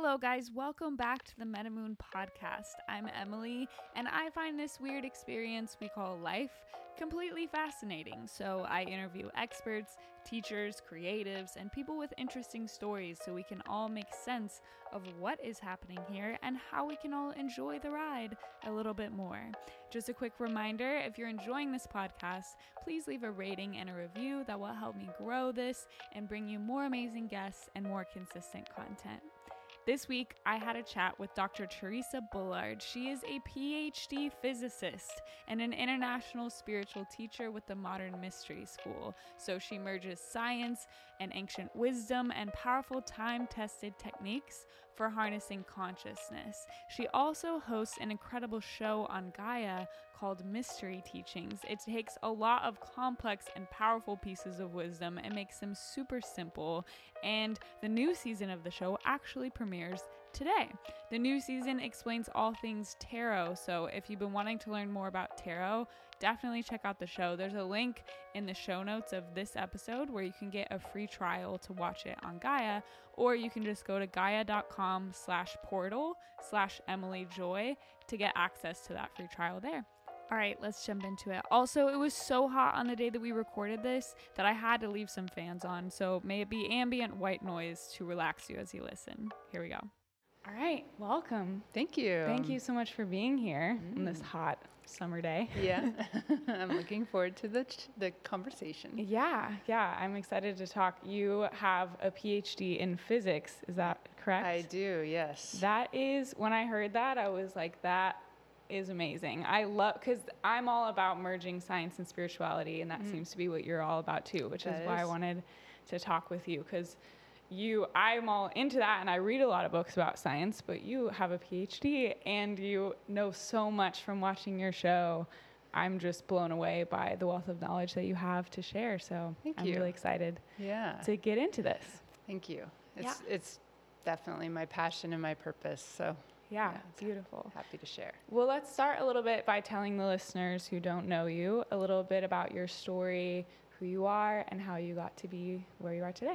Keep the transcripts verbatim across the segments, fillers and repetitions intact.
Hello guys, welcome back to the MetaMoon podcast. I'm Emily, and I find this weird experience we call life completely fascinating. So I interview experts, teachers, creatives, and people with interesting stories so we can all make sense of what is happening here and how we can all enjoy the ride a little bit more. Just a quick reminder, if you're enjoying this podcast, please leave a rating and a review that will help me grow this and bring you more amazing guests and more consistent content. This week, I had a chat with Doctor Teresa Bullard. She is a P H D physicist and an international spiritual teacher with the Modern Mystery School. So she merges science and ancient wisdom and powerful time-tested techniques for harnessing consciousness. She also hosts an incredible show on Gaia called Mystery Teachings. It takes a lot of complex and powerful pieces of wisdom and makes them super simple. And the new season of the show actually premieres today. The new season explains all things tarot, so if you've been wanting to learn more about tarot, definitely check out the show. There's a link in the show notes of this episode where you can get a free trial to watch it on Gaia, or you can just go to gaia.com slash portal slash Emily Joy to get access to that free trial there. All right, let's jump into it. Also, it was so hot on the day that we recorded this that I had to leave some fans on, so may it be ambient white noise to relax you as you listen. Here we go. All right, welcome. Thank you. Thank you so much for being here mm. on this hot summer day. Yeah, I'm looking forward to the ch- the conversation. Yeah, yeah, I'm excited to talk. You have a P H D in physics, is that correct? I do, yes. That is, when I heard that, I was like, that is amazing. I love, because I'm all about merging science and spirituality, and that mm. seems to be what you're all about too, which that is why is. I wanted to talk with you, because you, I'm all into that, and I read a lot of books about science, but you have a P H D, and you know so much from watching your show. I'm just blown away by the wealth of knowledge that you have to share, so Thank I'm you. really excited yeah. to get into this. Thank you. It's yeah. it's definitely my passion and my purpose, so yeah, yeah, beautiful. Happy to share. Well, let's start a little bit by telling the listeners who don't know you a little bit about your story, who you are, and how you got to be where you are today.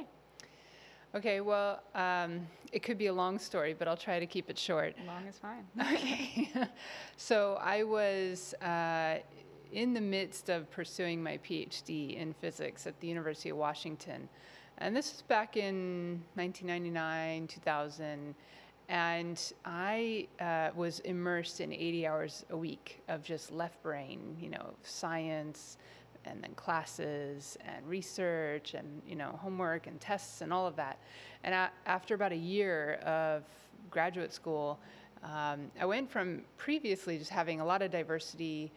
Okay, well, um, it could be a long story, but I'll try to keep it short. Long is fine. Okay. So I was uh, in the midst of pursuing my P H D in physics at the University of Washington. And this was back in nineteen ninety-nine, two thousand. And I uh, was immersed in eighty hours a week of just left brain, you know, science, and then classes and research and, you know, homework and tests and all of that. And I, after about a year of graduate school, um, I went from previously just having a lot of diversity,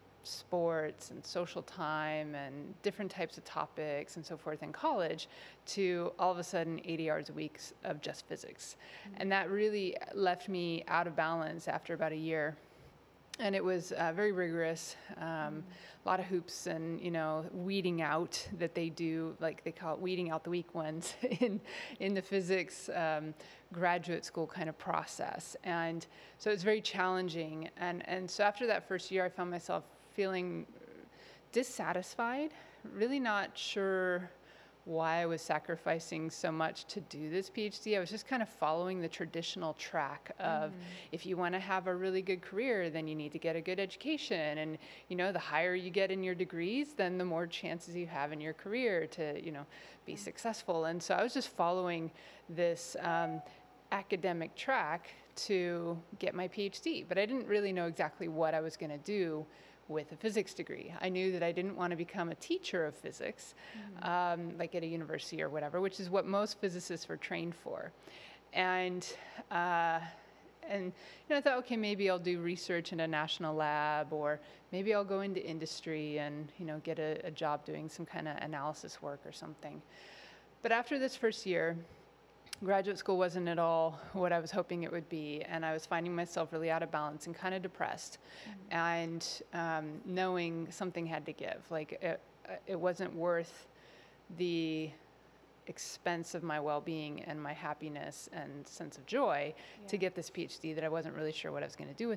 sports and social time and different types of topics and so forth in college, to all of a sudden eighty hours a week of just physics. Mm-hmm. And that really left me out of balance after about a year. And it was uh, very rigorous, um, mm-hmm. a lot of hoops and, you know, weeding out that they do, like they call it weeding out the weak ones in in the physics um, graduate school kind of process. And so it's very challenging. And, and so after that first year, I found myself feeling dissatisfied, really not sure why I was sacrificing so much to do this P H D. I was just kind of following the traditional track of mm. if you want to have a really good career, then you need to get a good education. And, you know, the higher you get in your degrees, then the more chances you have in your career to, you know, be mm. successful. And so I was just following this um, academic track to get my P H D, but I didn't really know exactly what I was going to do with a physics degree. I knew that I didn't want to become a teacher of physics, mm-hmm. um, like at a university or whatever, which is what most physicists were trained for. And uh, and you know, I thought, okay, maybe I'll do research in a national lab, or maybe I'll go into industry and, you know, get a, a job doing some kind of analysis work or something. But after this first year, graduate school wasn't at all what I was hoping it would be, and I was finding myself really out of balance and kind of depressed, mm-hmm. and um, knowing something had to give. Like it, it wasn't worth the expense of my well-being and my happiness and sense of joy yeah. to get this P H D that I wasn't really sure what I was going to do with it.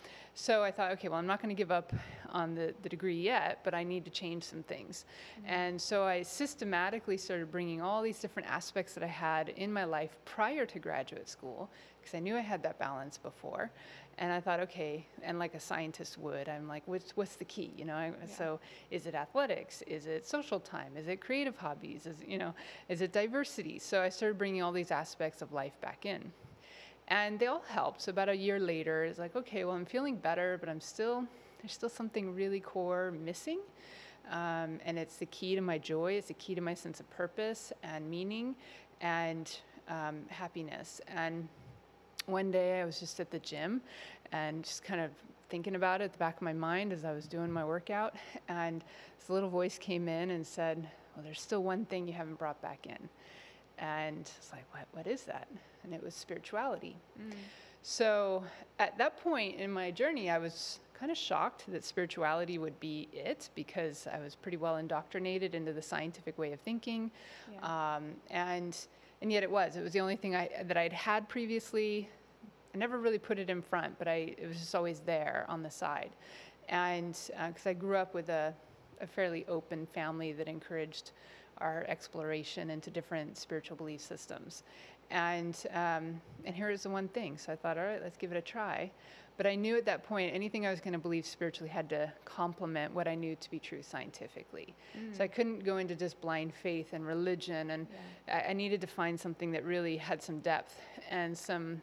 So I thought, okay, well, I'm not going to give up on the, the degree yet, but I need to change some things. Mm-hmm. And so I systematically started bringing all these different aspects that I had in my life prior to graduate school, because I knew I had that balance before. And I thought, okay, and like a scientist would, I'm like, what's, what's the key? You know, I, yeah. So is it athletics? Is it social time? Is it creative hobbies? Is, you know, is it diversity? So I started bringing all these aspects of life back in. And they all helped. So about a year later, it's like, okay, well, I'm feeling better, but I'm still, there's still something really core missing. Um, and it's the key to my joy. It's the key to my sense of purpose and meaning and um, happiness. And one day I was just at the gym and just kind of thinking about it at the back of my mind as I was doing my workout. And this little voice came in and said, well, there's still one thing you haven't brought back in. And it's like, what, what is that? And it was spirituality. Mm. So at that point in my journey, I was kind of shocked that spirituality would be it, because I was pretty well indoctrinated into the scientific way of thinking. Yeah. Um, and and yet it was. It was the only thing I, that I'd had previously. I never really put it in front, but I it was just always there on the side. And because uh, I grew up with a, a fairly open family that encouraged our exploration into different spiritual belief systems. And um, and here's the one thing. So I thought, all right, let's give it a try. But I knew at that point, anything I was going to believe spiritually had to complement what I knew to be true scientifically. Mm. So I couldn't go into just blind faith and religion. And yeah. I, I needed to find something that really had some depth and some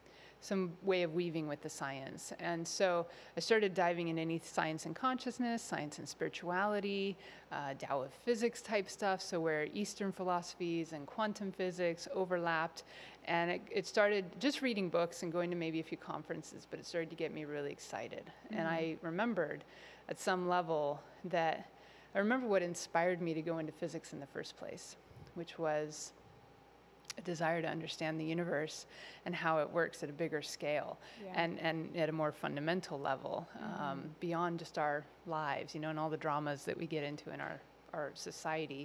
some way of weaving with the science. And so I started diving in any science and consciousness, science and spirituality, uh, Tao of physics type stuff, so where Eastern philosophies and quantum physics overlapped. And it, it started just reading books and going to maybe a few conferences, but it started to get me really excited. Mm-hmm. And I remembered at some level that, I remember what inspired me to go into physics in the first place, which was a desire to understand the universe and how it works at a bigger scale. Yeah. and, and at a more fundamental level, mm-hmm. um, beyond just our lives, you know, and all the dramas that we get into in our, our society.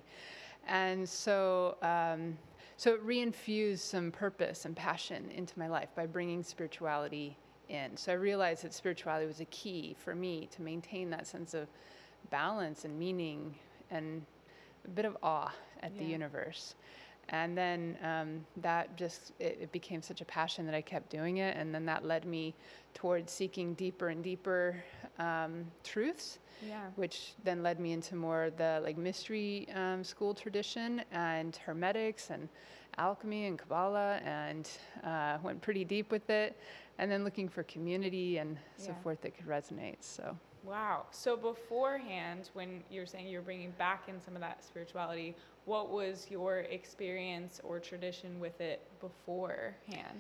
And so, um, so it reinfused some purpose and passion into my life by bringing spirituality in. So I realized that spirituality was a key for me to maintain that sense of balance and meaning and a bit of awe at yeah. the universe. And then um, that just, it, it became such a passion that I kept doing it. And then that led me towards seeking deeper and deeper um, truths, yeah. which then led me into more the like mystery um, school tradition and Hermetics and alchemy and Kabbalah, and uh, went pretty deep with it. And then looking for community and yeah. so forth that could resonate, so. Wow. So beforehand, when you were saying you were bringing back in some of that spirituality, what was your experience or tradition with it beforehand?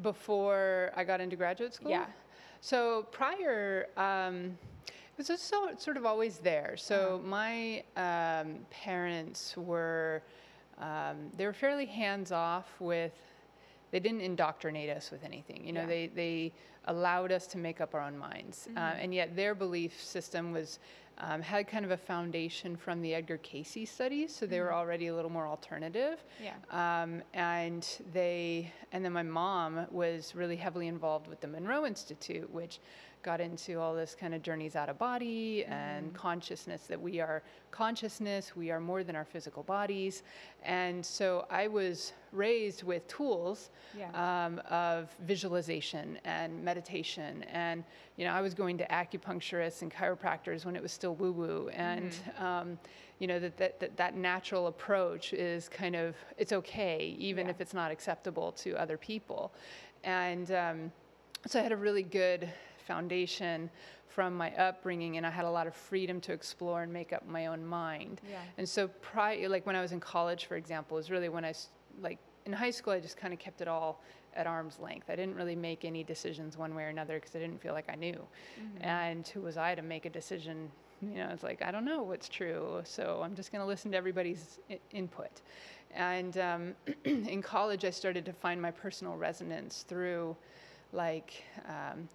Before I got into graduate school? Yeah. So prior, um, it was just so, sort of always there. So uh-huh. my um, parents were, um, they were fairly hands-off with, they didn't indoctrinate us with anything. You know, yeah. they, they allowed us to make up our own minds. Mm-hmm. Uh, and yet their belief system was, um, had kind of a foundation from the Edgar Cayce studies. So they mm-hmm. were already a little more alternative. Yeah. Um, and they, and then my mom was really heavily involved with the Monroe Institute, which got into all this kind of journeys out of body mm. and consciousness, that we are consciousness, we are more than our physical bodies. And so I was raised with tools yeah. um, of visualization and meditation. And, you know, I was going to acupuncturists and chiropractors when it was still woo-woo. And, mm. um, you know, that, that, that, that natural approach is kind of, it's okay, even yeah. if it's not acceptable to other people. And um, so I had a really good foundation from my upbringing, and I had a lot of freedom to explore and make up my own mind. Yeah. And so prior, like when I was in college, for example, was really when I, like in high school, I just kind of kept it all at arm's length. I didn't really make any decisions one way or another because I didn't feel like I knew. Mm-hmm. And who was I to make a decision? You know, it's like, I don't know what's true, so I'm just going to listen to everybody's I- input. And um, in college, I started to find my personal resonance through like, um,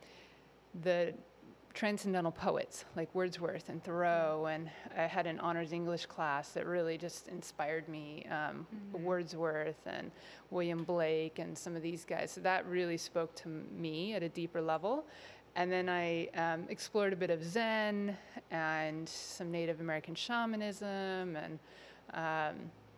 the transcendental poets like Wordsworth and Thoreau, and I had an honors English class that really just inspired me, um, mm-hmm. Wordsworth and William Blake and some of these guys. So that really spoke to me at a deeper level. And then I um, explored a bit of Zen and some Native American shamanism and um,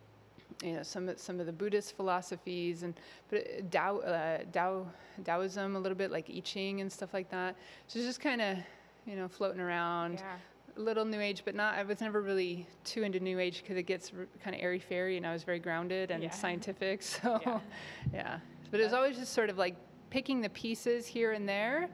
you know some of- some of the Buddhist philosophies and but Tao, uh, Tao Taoism a little bit, like I Ching and stuff like that. So just kind of you know floating around. Yeah. A little New Age, but not. I was never really too into New Age because it gets r- kind of airy fairy, and I was very grounded and Yeah. scientific. So Yeah. yeah, but it was That's- always just sort of like picking the pieces here and there,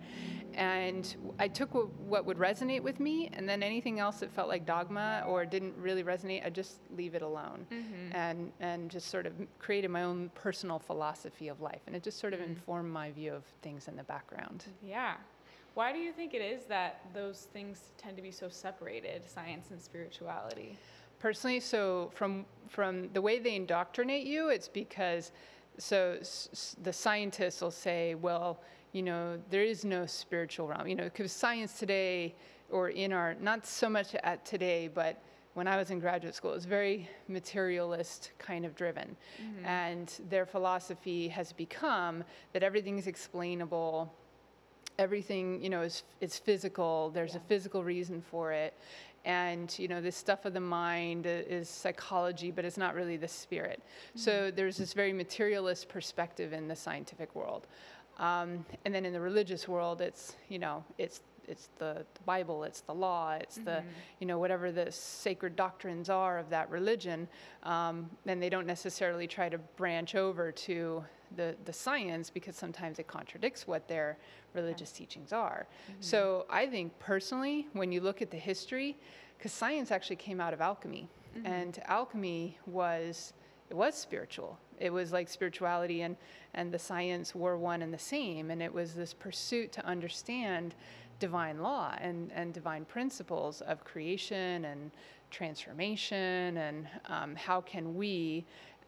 and I took what, what would resonate with me, and then anything else that felt like dogma or didn't really resonate, I just leave it alone, Mhm. and and just sort of created my own personal philosophy of life, and it just sort of Mhm. informed my view of things in the background. Yeah. Why do you think it is that those things tend to be so separated, science and spirituality? Personally, so from from the way they indoctrinate you, it's because so s- s- the scientists will say, well, you know, there is no spiritual realm, you know, because science today, or in our, not so much at today, but when I was in graduate school, it was very materialist kind of driven. Mhm. And their philosophy has become that everything is explainable, everything you know is is physical. There's Yeah. a physical reason for it, and you know this stuff of the mind i- is psychology, but it's not really the spirit. So there's this very materialist perspective in the scientific world, um, and then in the religious world, it's you know it's it's the, the Bible, it's the law, it's the Mhm. you know whatever the sacred doctrines are of that religion, um, and they don't necessarily try to branch over to the the science because sometimes it contradicts what their religious teachings are. So I think personally, when you look at the history, because science actually came out of alchemy, Mhm. and alchemy was it was spiritual. It was like spirituality and and the science were one and the same, and it was this pursuit to understand divine law and and divine principles of creation and transformation, and um, how can we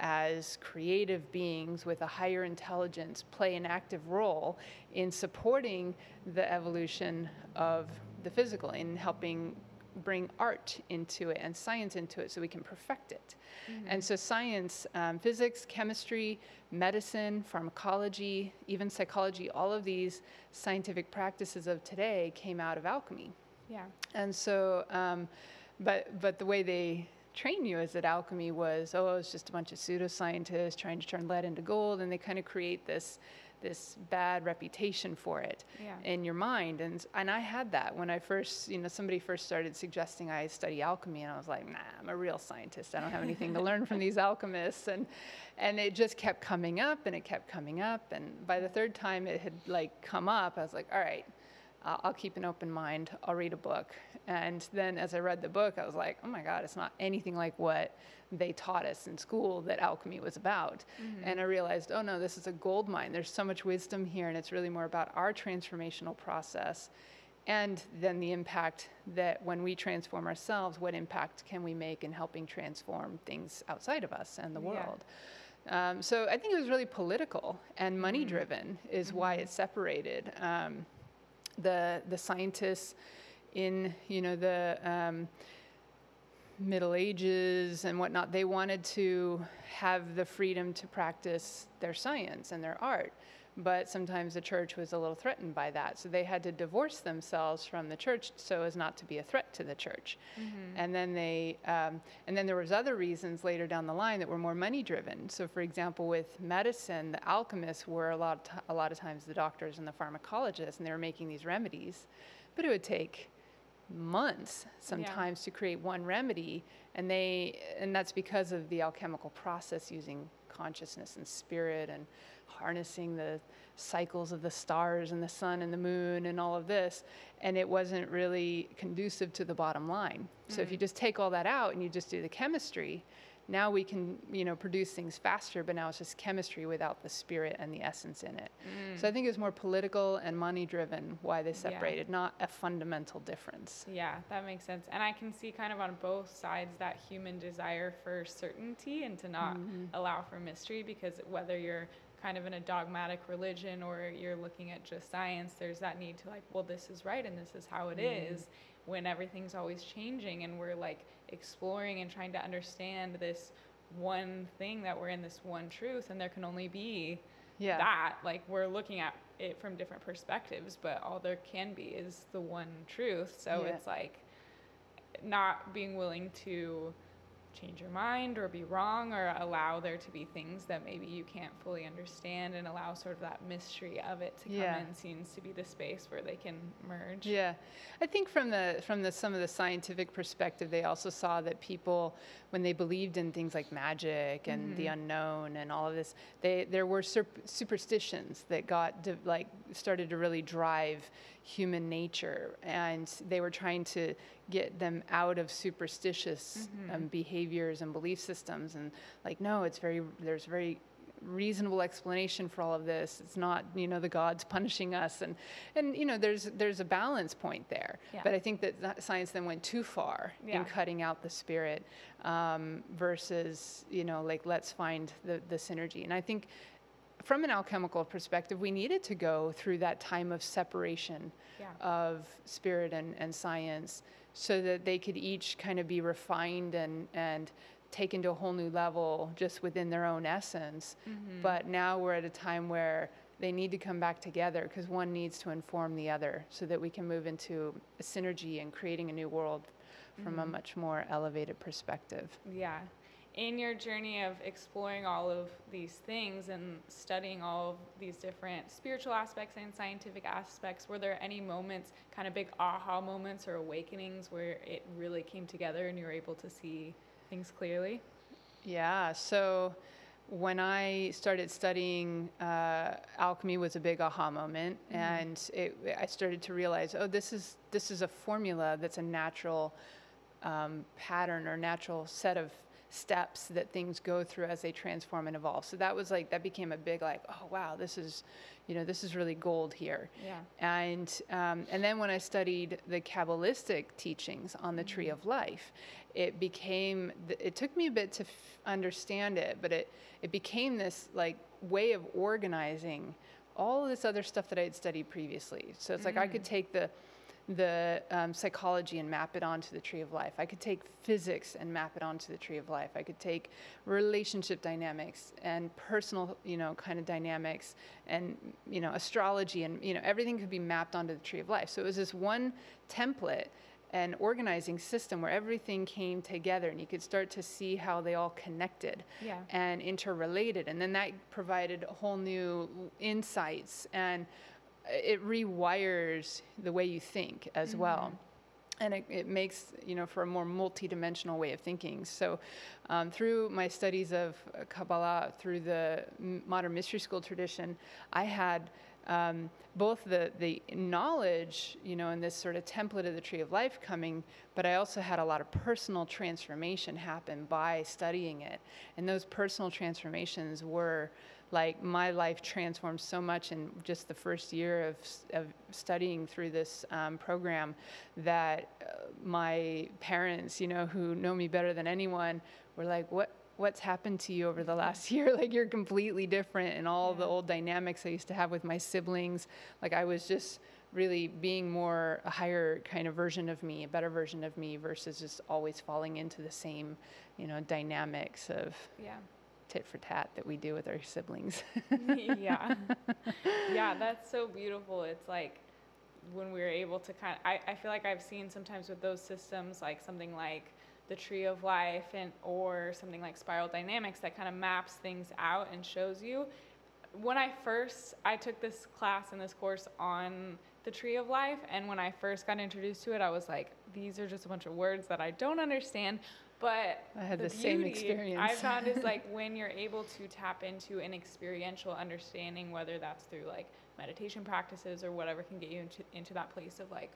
as creative beings with a higher intelligence play an active role in supporting the evolution of the physical, in helping bring art into it and science into it so we can perfect it. And so science, um, physics, chemistry, medicine, pharmacology, even psychology, all of these scientific practices of today came out of alchemy. Yeah. And so, um, but but the way they train you is that alchemy was, oh, it's just a bunch of pseudoscientists trying to turn lead into gold, and they kind of create this this bad reputation for it Yeah. in your mind. And and I had that when I first, you know, somebody first started suggesting I study alchemy, and I was like, nah, I'm a real scientist. I don't have anything to learn from these alchemists. And and it just kept coming up, and it kept coming up. And by the third time it had like come up, I was like, all right, uh, I'll keep an open mind. I'll read a book. And then as I read the book, I was like, oh my God, it's not anything like what they taught us in school that alchemy was about. And I realized, oh no, this is a gold mine. There's so much wisdom here, and it's really more about our transformational process. And then the impact that when we transform ourselves, what impact can we make in helping transform things outside of us and the Yeah. world? Um, so I think it was really political and money driven is why it's separated. Um, the the scientists in you know the um, Middle Ages and whatnot, they wanted to have the freedom to practice their science and their art, but sometimes the church was a little threatened by that, so they had to divorce themselves from the church so as not to be a threat to the church. And then they um, and then there was other reasons later down the line that were more money driven. So for example, with medicine, the alchemists were a lot of t- a lot of times the doctors and the pharmacologists, and they were making these remedies, but it would take months sometimes to create one remedy, and they and that's because of the alchemical process using consciousness and spirit and harnessing the cycles of the stars and the sun and the moon and all of this, and it wasn't really conducive to the bottom line. So if you just take all that out and you just do the chemistry, now we can you know produce things faster, but now it's just chemistry without the spirit and the essence in it. So I think it was more political and money driven why they separated, not a fundamental difference. Yeah, that makes sense. And I can see kind of on both sides that human desire for certainty and to not allow for mystery, because whether you're kind of in a dogmatic religion or you're looking at just science, there's that need to like, well, this is right and this is how it is, when everything's always changing and we're like exploring and trying to understand this one thing that we're in this one truth, and there can only be Yeah. that. Like, we're looking at it from different perspectives, but all there can be is the one truth. So Yeah. it's like not being willing to change your mind or be wrong, or allow there to be things that maybe you can't fully understand, and allow sort of that mystery of it to come Yeah. in seems to be the space where they can merge. Yeah, I think from the from the some of the scientific perspective, they also saw that people, when they believed in things like magic and Mm-hmm. the unknown and all of this, they there were sur- superstitions that got de- like started to really drive human nature, and they were trying to get them out of superstitious Mm-hmm. um, behaviors and belief systems, and like, no, it's very there's very reasonable explanation for all of this. It's not, you know, the gods punishing us, and and you know, there's there's a balance point there. Yeah. But I think that that science then went too far Yeah. in cutting out the spirit, um, versus, you know, like, let's find the the synergy. And I think from an alchemical perspective, we needed to go through that time of separation Yeah. of spirit and, and science, so that they could each kind of be refined and and taken to a whole new level just within their own essence. Mm-hmm. But now we're at a time where they need to come back together, because one needs to inform the other, so that we can move into a synergy and creating a new world from a Mhm. much more elevated perspective. Yeah. In your journey of exploring all of these things and studying all of these different spiritual aspects and scientific aspects, were there any moments, kind of big aha moments or awakenings, where it really came together and you were able to see things clearly? Yeah, so when I started studying, uh, alchemy was a big aha moment, Mhm. and it, I started to realize, oh, this is this is a formula that's a natural um, pattern or natural set of steps that things go through as they transform and evolve. So that was like, that became a big, like, oh wow, this is, you know, this is really gold here. Yeah. And um, and then when I studied the Kabbalistic teachings on the Tree of Life, it became, th- it took me a bit to f- understand it, but it, it became this like way of organizing all of this other stuff that I had studied previously. So it's like I could Mm. take the the um, psychology and map it onto the Tree of Life. I could take physics and map it onto the Tree of Life. I could take relationship dynamics and personal, you know, kind of dynamics, and, you know, astrology, and, you know, everything could be mapped onto the Tree of Life. So it was this one template and organizing system where everything came together, and you could start to see how they all connected Yeah. and interrelated. And then that provided whole new insights, and it rewires the way you think as well. And it, it makes, you know, for a more multidimensional way of thinking. So um, through my studies of uh, Kabbalah, through the m- modern mystery school tradition, I had um, both the, the knowledge, you know, and this sort of template of the Tree of Life coming, but I also had a lot of personal transformation happen by studying it. And those personal transformations were, like, my life transformed so much in just the first year of, of studying through this um, program, that uh, my parents, you know, who know me better than anyone, were like, what, what's happened to you over the last year? Like, you're completely different, and all the Yeah. old dynamics I used to have with my siblings, like, I was just really being more a higher kind of version of me, a better version of me, versus just always falling into the same, you know, dynamics of Yeah. tit for tat that we do with our siblings. Yeah. Yeah, that's so beautiful. It's like when we're able to kind of, I, I feel like I've seen sometimes with those systems, like something like the Tree of Life, and or something like Spiral Dynamics, that kind of maps things out and shows you. When I first, I took this class and this course on the Tree of Life, and when I first got introduced to it, I was like, these are just a bunch of words that I don't understand. But I had the the same beauty experience. I found is like when you're able to tap into an experiential understanding, whether that's through like meditation practices or whatever can get you into, into that place of like,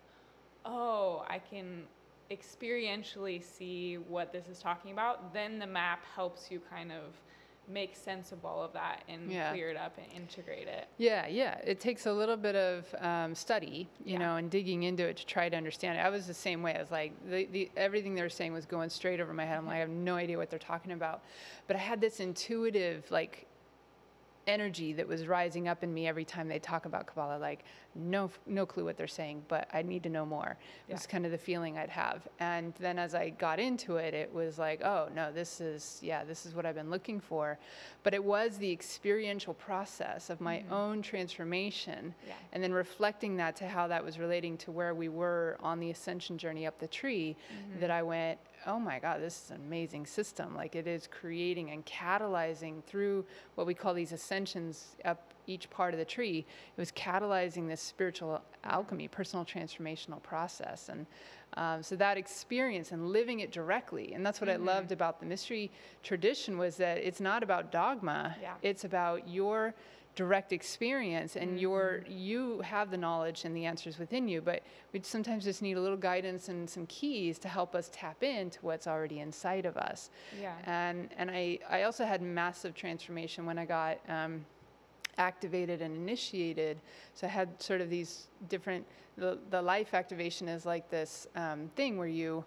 oh, I can experientially see what this is talking about, then the map helps you kind of make sense of all of that and Yeah. clear it up and integrate it. Yeah, yeah. It takes a little bit of um, study, you Yeah. know, and digging into it to try to understand it. I was the same way. I was like, the, the, everything they were saying was going straight over my head. I'm like, I have no idea what they're talking about. But I had this intuitive, like, energy that was rising up in me every time they talk about Kabbalah, like no no clue what they're saying, but I need to know more. It was Yeah. kind of the feeling I'd have. And then as I got into it, it was like, oh no, this is, yeah, this is what I've been looking for. But it was the experiential process of my Mm-hmm. own transformation, Yeah. and then reflecting that to how that was relating to where we were on the ascension journey up the tree, Mm-hmm. that I went, oh my God, this is an amazing system. Like it is creating and catalyzing through what we call these ascensions up each part of the tree. It was catalyzing this spiritual alchemy, personal transformational process. And um, so that experience and living it directly, and that's what Mm-hmm. I loved about the mystery tradition, was that it's not about dogma. Yeah. It's about your direct experience, and Mm-hmm. your you have the knowledge and the answers within you, but we sometimes just need a little guidance and some keys to help us tap into what's already inside of us. Yeah. And and I, I also had massive transformation when I got um, activated and initiated. So I had sort of these different, the, the life activation is like this um, thing where you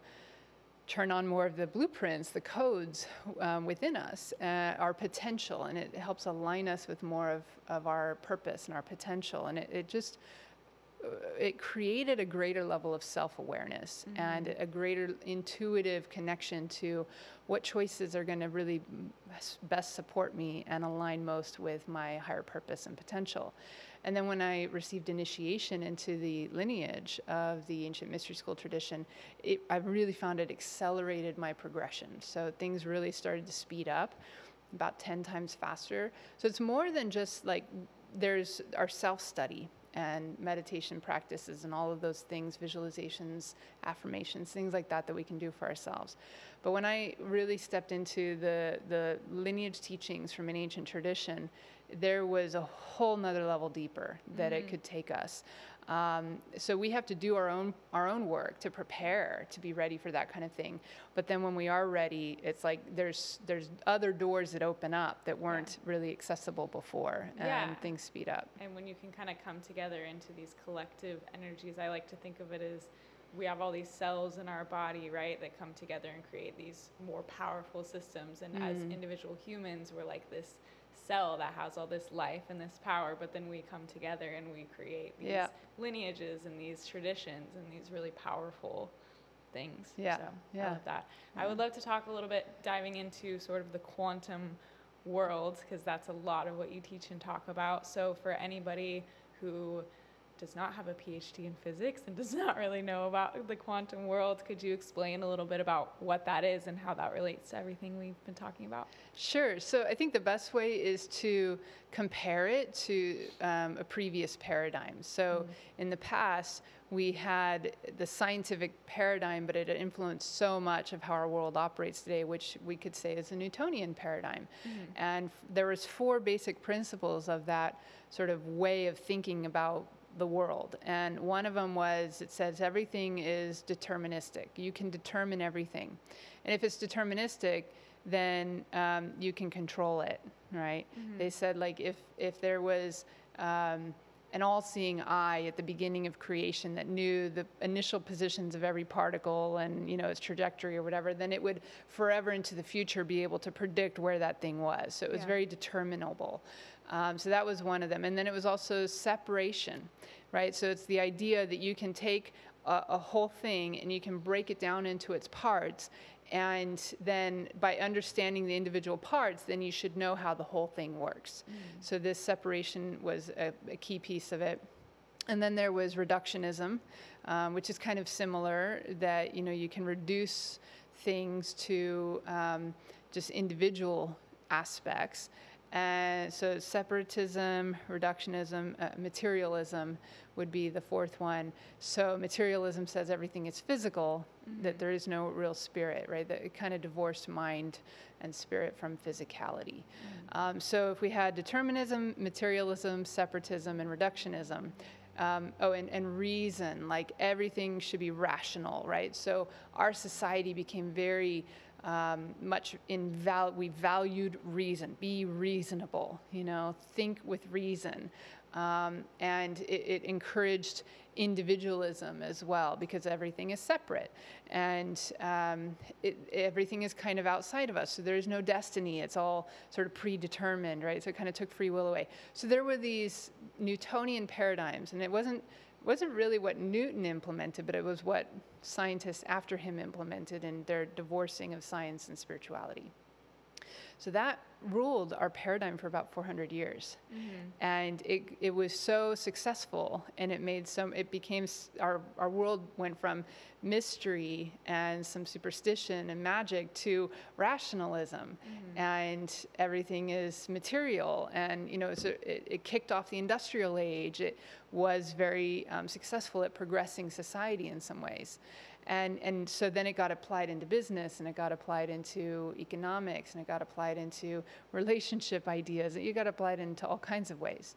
turn on more of the blueprints, the codes um, within us, uh, our potential, and it helps align us with more of, of our purpose and our potential. And it, it just, uh, it created a greater level of self-awareness Mm-hmm. and a greater intuitive connection to what choices are going to really best, best support me and align most with my higher purpose and potential. And then when I received initiation into the lineage of the ancient mystery school tradition, it, I really found it accelerated my progression. So things really started to speed up about ten times faster. So it's more than just like, there's our self-study and meditation practices and all of those things, visualizations, affirmations, things like that that we can do for ourselves. But when I really stepped into the, the lineage teachings from an ancient tradition, there was a whole nother level deeper that Mm-hmm. it could take us. Um, so we have to do our own our own work to prepare to be ready for that kind of thing. But then when we are ready, it's like there's there's other doors that open up that weren't Yeah. really accessible before, and Yeah. things speed up. And when you can kind of come together into these collective energies, I like to think of it as we have all these cells in our body, right, that come together and create these more powerful systems. And as Mm. individual humans, we're like this cell that has all this life and this power, but then we come together and we create these Yeah. lineages and these traditions and these really powerful things. Yeah, So I yeah. love that. I would love to talk a little bit diving into sort of the quantum world, because that's a lot of what you teach and talk about. So for anybody who does not have a P H D in physics and does not really know about the quantum world, could you explain a little bit about what that is and how that relates to everything we've been talking about? Sure. So I think the best way is to compare it to um, a previous paradigm. So in the past, we had the scientific paradigm, but it influenced so much of how our world operates today, which we could say is a Newtonian paradigm. And f- there was four basic principles of that sort of way of thinking about the world. And one of them was, it says everything is deterministic. You can determine everything. And if it's deterministic, then um, you can control it, right? They said, like, if, if there was um, an all-seeing eye at the beginning of creation that knew the initial positions of every particle and, you know, its trajectory or whatever, then it would forever into the future be able to predict where that thing was. So it was Yeah. very determinable. Um, so that was one of them. And then it was also separation, right? So it's the idea that you can take a, a whole thing and you can break it down into its parts. And then by understanding the individual parts, then you should know how the whole thing works. So this separation was a, a key piece of it. And then there was reductionism, um, which is kind of similar, that, you know, you can reduce things to um, just individual aspects. And so separatism, reductionism, uh, materialism would be the fourth one. So materialism says everything is physical, that there is no real spirit, right? That it kind of divorced mind and spirit from physicality. Um, so if we had determinism, materialism, separatism, and reductionism, Um, oh, and, and reason, like everything should be rational, right? So our society became very Um, much in val- we valued reason, be reasonable, you know, think with reason. Um, and it, it encouraged individualism as well, because everything is separate, and um, it, everything is kind of outside of us. So there's no destiny. It's all sort of predetermined, right? So it kind of took free will away. So there were these Newtonian paradigms, and it wasn't wasn't really what Newton implemented, but it was what scientists after him implemented in their divorcing of science and spirituality. So that ruled our paradigm for about four hundred years. Mm-hmm. And it it was so successful, and it made some, it became, our, our world went from mystery and some superstition and magic to rationalism. Mm-hmm. And everything is material. And, you know, so it, it kicked off the industrial age. It was very um, successful at progressing society in some ways. And and so then it got applied into business, and it got applied into economics, and it got applied into relationship ideas. You got applied into all kinds of ways.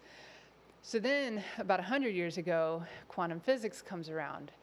So then about one hundred years ago, quantum physics comes around,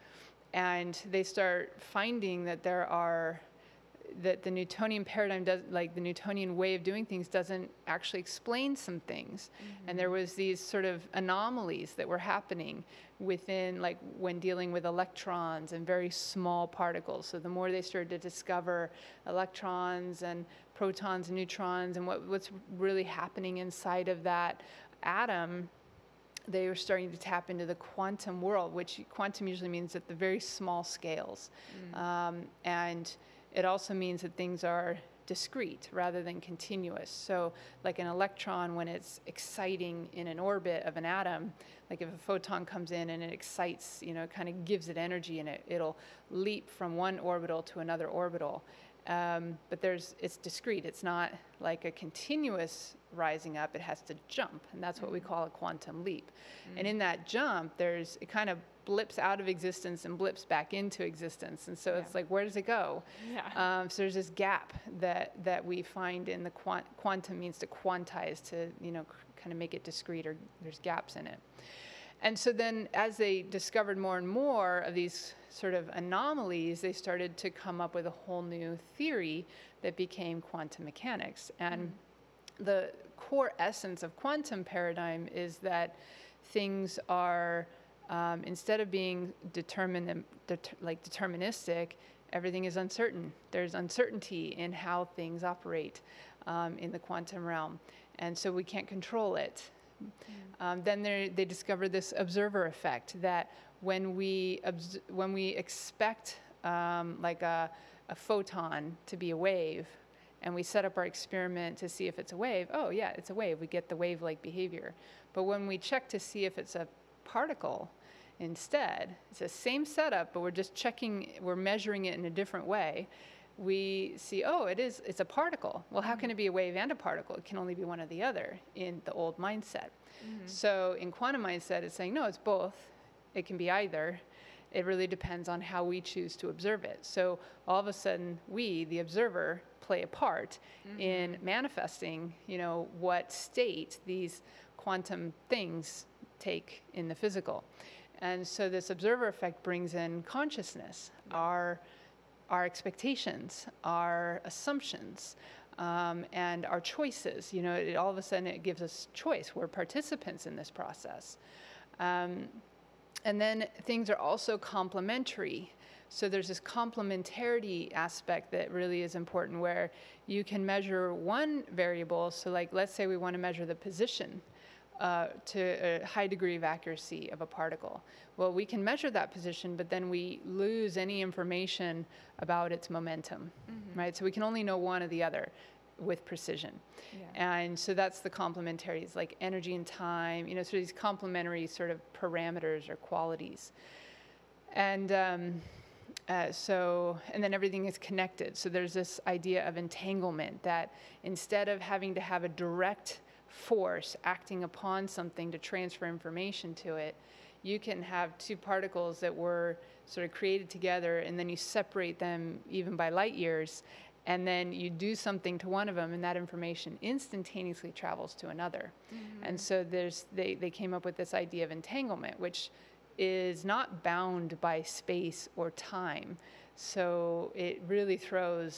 and they start finding that there are, that the Newtonian paradigm does, like the Newtonian way of doing things doesn't actually explain some things. Mm-hmm. And there was these sort of anomalies that were happening within, like when dealing with electrons and very small particles. So the more they started to discover electrons and protons and neutrons and what, what's really happening inside of that atom, they were starting to tap into the quantum world, which quantum usually means at the very small scales. Mm. Um, and it also means that things are discrete rather than continuous. So like an electron, when it's exciting in an orbit of an atom, like if a photon comes in and it excites, you know, it kind of gives it energy, and it, it'll leap from one orbital to another orbital. Um, but there's, it's discrete. It's not like a continuous rising up. It has to jump, and that's what we call a quantum leap. Mm. And in that jump, there's, it kind of blips out of existence and blips back into existence. And so yeah. It's like, where does it go? Yeah. Um, so there's this gap that, that we find in the quant, quantum means to quantize, to, you know, kind of make it discrete, or there's gaps in it. And so then as they discovered more and more of these sort of anomalies, they started to come up with a whole new theory that became quantum mechanics. And mm. the core essence of quantum paradigm is that things are, um, instead of being determined, det- like deterministic, everything is uncertain. There's uncertainty in how things operate um, in the quantum realm. And so we can't control it. Mm. Um, then they discovered this observer effect, that when we obs- when we expect um, like a, a photon to be a wave, and we set up our experiment to see if it's a wave, oh yeah, it's a wave. We get the wave-like behavior. But when we check to see if it's a particle instead, it's the same setup, but we're just checking, we're measuring it in a different way. We see, oh, it is, it's a particle. Well, how can it be a wave and a particle? It can only be one or the other in the old mindset. Mm-hmm. So in quantum mindset, it's saying, no, it's both. It can be either. It really depends on how we choose to observe it. So all of a sudden, we, the observer, play a part mm-hmm. in manifesting, you know, what state these quantum things take in the physical. And so this observer effect brings in consciousness, our our expectations, our assumptions, um, and our choices. You know, it, all of a sudden it gives us choice. We're participants in this process. Um, and then things are also complementary. So there's this complementarity aspect that really is important, where you can measure one variable. So like, let's say we want to measure the position Uh, to a high degree of accuracy of a particle. Well, we can measure that position, but then we lose any information about its momentum, mm-hmm. right? So we can only know one or the other with precision. Yeah. And so that's the complementarities, like energy and time, you know, so these complementary sort of parameters or qualities. And um, uh, so, and then everything is connected. So there's this idea of entanglement, that instead of having to have a direct force acting upon something to transfer information to it, you can have two particles that were sort of created together, and then you separate them even by light years, and then you do something to one of them, and that information instantaneously travels to another. Mm-hmm. And so there's they, they came up with this idea of entanglement, which is not bound by space or time. So it really throws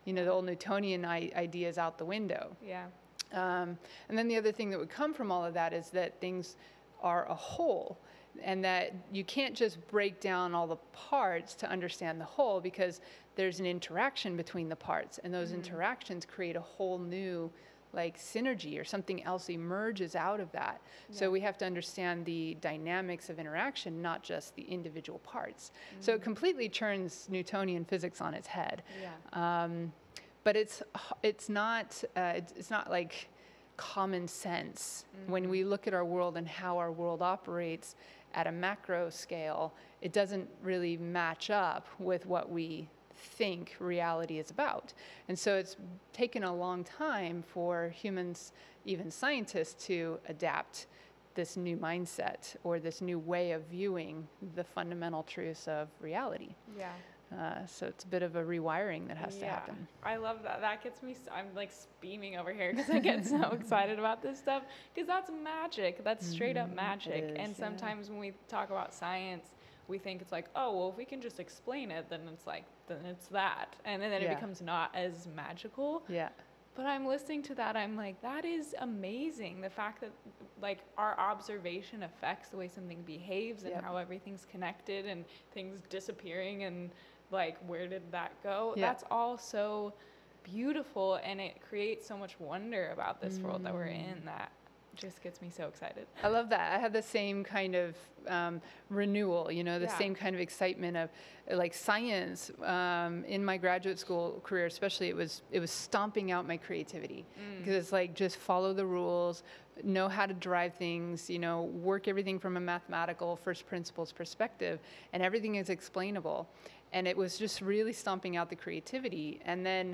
You know, the old Newtonian I- idea is out the window. Yeah. Um, and then the other thing that would come from all of that is that things are a whole, and that you can't just break down all the parts to understand the whole, because there's an interaction between the parts, and those mm-hmm. interactions create a whole new like synergy, or something else emerges out of that. Yeah. So we have to understand the dynamics of interaction, not just the individual parts. Mm-hmm. So it completely turns Newtonian physics on its head. Yeah. Um, but it's it's not uh, it's, it's not like common sense. Mm-hmm. When we look at our world and how our world operates at a macro scale, it doesn't really match up with what we think reality is about. And so it's taken a long time for humans, even scientists, to adapt this new mindset or this new way of viewing the fundamental truths of reality. Yeah. Uh, so it's a bit of a rewiring that has yeah. to happen. I love that. That gets me, I'm like beaming over here because I get so excited about this stuff, because that's magic. That's straight up magic. Is, and sometimes yeah. when we talk about science, we think it's like, oh, well, if we can just explain it, then it's like, then it's that. And then, then yeah. it becomes not as magical. Yeah. But I'm listening to that, I'm like, that is amazing. The fact that like our observation affects the way something behaves and yep. how everything's connected and things disappearing and like, where did that go? Yep. That's all so beautiful, and it creates so much wonder about this mm. world that we're in that just gets me so excited. I love that. I have the same kind of um, renewal, you know, the yeah. same kind of excitement of like science um, in my graduate school career, especially it was, it was stomping out my creativity mm. because it's like, just follow the rules, know how to drive things, you know, work everything from a mathematical first principles perspective, and everything is explainable. And it was just really stomping out the creativity. And then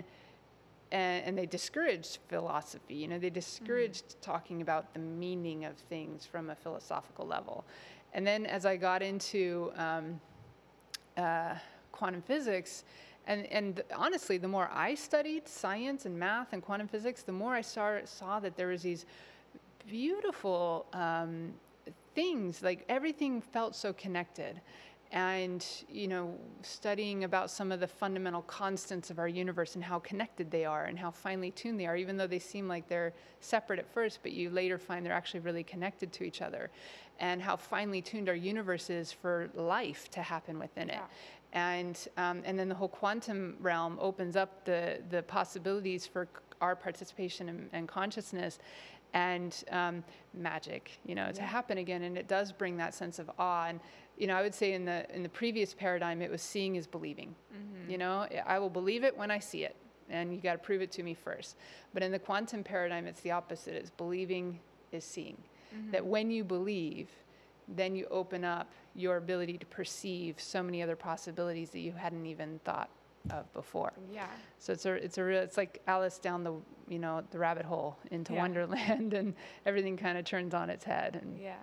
And, and they discouraged philosophy, you know, they discouraged mm. talking about the meaning of things from a philosophical level. And then as I got into um, uh, quantum physics, and, and honestly, the more I studied science and math and quantum physics, the more I saw, saw that there was these beautiful um, things, like everything felt so connected. And, you know, studying about some of the fundamental constants of our universe and how connected they are and how finely tuned they are, even though they seem like they're separate at first, but you later find they're actually really connected to each other, and how finely tuned our universe is for life to happen within it. Yeah. And um, and then the whole quantum realm opens up the, the possibilities for our participation and, and consciousness and um, magic, you know, yeah. to happen again. And it does bring that sense of awe. And you know, I would say in the in the previous paradigm, it was seeing is believing. Mm-hmm. You know, I will believe it when I see it, and you got to prove it to me first. But in the quantum paradigm, it's the opposite. It's believing is seeing. Mm-hmm. That when you believe, then you open up your ability to perceive so many other possibilities that you hadn't even thought of before. Yeah. So it's a it's a real it's like Alice down the you know the rabbit hole into yeah. Wonderland, and everything kind of turns on its head. And yeah.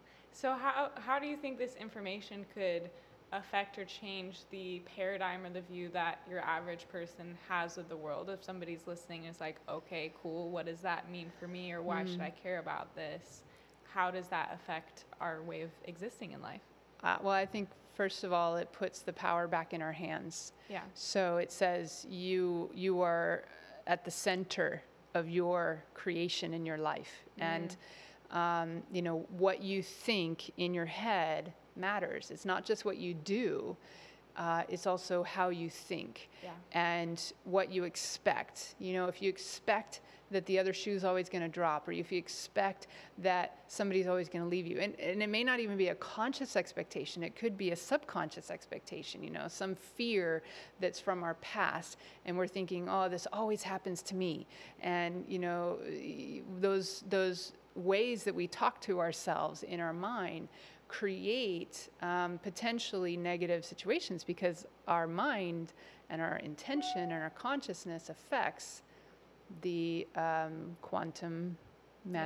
So how how do you think this information could affect or change the paradigm or the view that your average person has of the world? If somebody's listening and is like, okay, cool, what does that mean for me, or why mm. should I care about this? How does that affect our way of existing in life? Uh, well, I think first of all, it puts the power back in our hands. Yeah. So it says you you are at the center of your creation in your life, mm. and Um, you know, what you think in your head matters. It's not just what you do, uh, it's also how you think yeah. and what you expect. You know, if you expect that the other shoe's always going to drop, or if you expect that somebody's always going to leave you, and, and it may not even be a conscious expectation, it could be a subconscious expectation, you know, some fear that's from our past, and we're thinking, oh, this always happens to me. And, you know, those those ways that we talk to ourselves in our mind create um, potentially negative situations, because our mind and our intention and our consciousness affects the um, quantum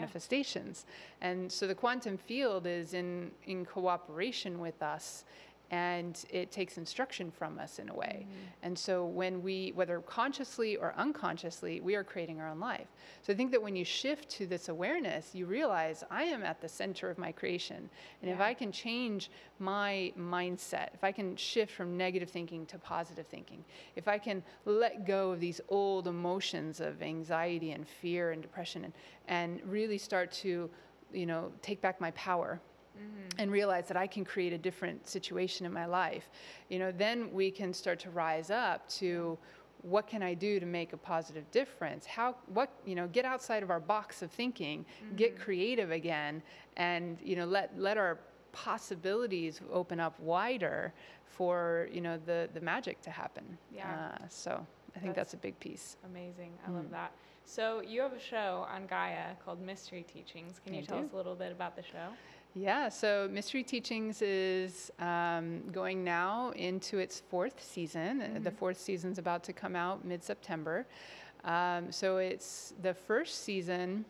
manifestations. Yeah. And so the quantum field is in, in cooperation with us, and it takes instruction from us in a way. Mm-hmm. And so when we, whether consciously or unconsciously, we are creating our own life. So I think that when you shift to this awareness, you realize I am at the center of my creation. And yeah. if I can change my mindset, if I can shift from negative thinking to positive thinking, if I can let go of these old emotions of anxiety and fear and depression and, and really start to, you know, take back my power, mm-hmm. and realize that I can create a different situation in my life, you know, then we can start to rise up to what can I do to make a positive difference? How, what, you know, get outside of our box of thinking, mm-hmm. get creative again, and, you know, let, let our possibilities open up wider for, you know, the, the magic to happen. Yeah. Uh, so I think that's, that's a big piece. Amazing. I mm. love that. So you have a show on Gaia called Mystery Teachings. Can you I tell do. us a little bit about the show? Yeah, so Mystery Teachings is um, going now into its fourth season. Mm-hmm. The fourth season's about to come out mid-September. Um, so it's the first season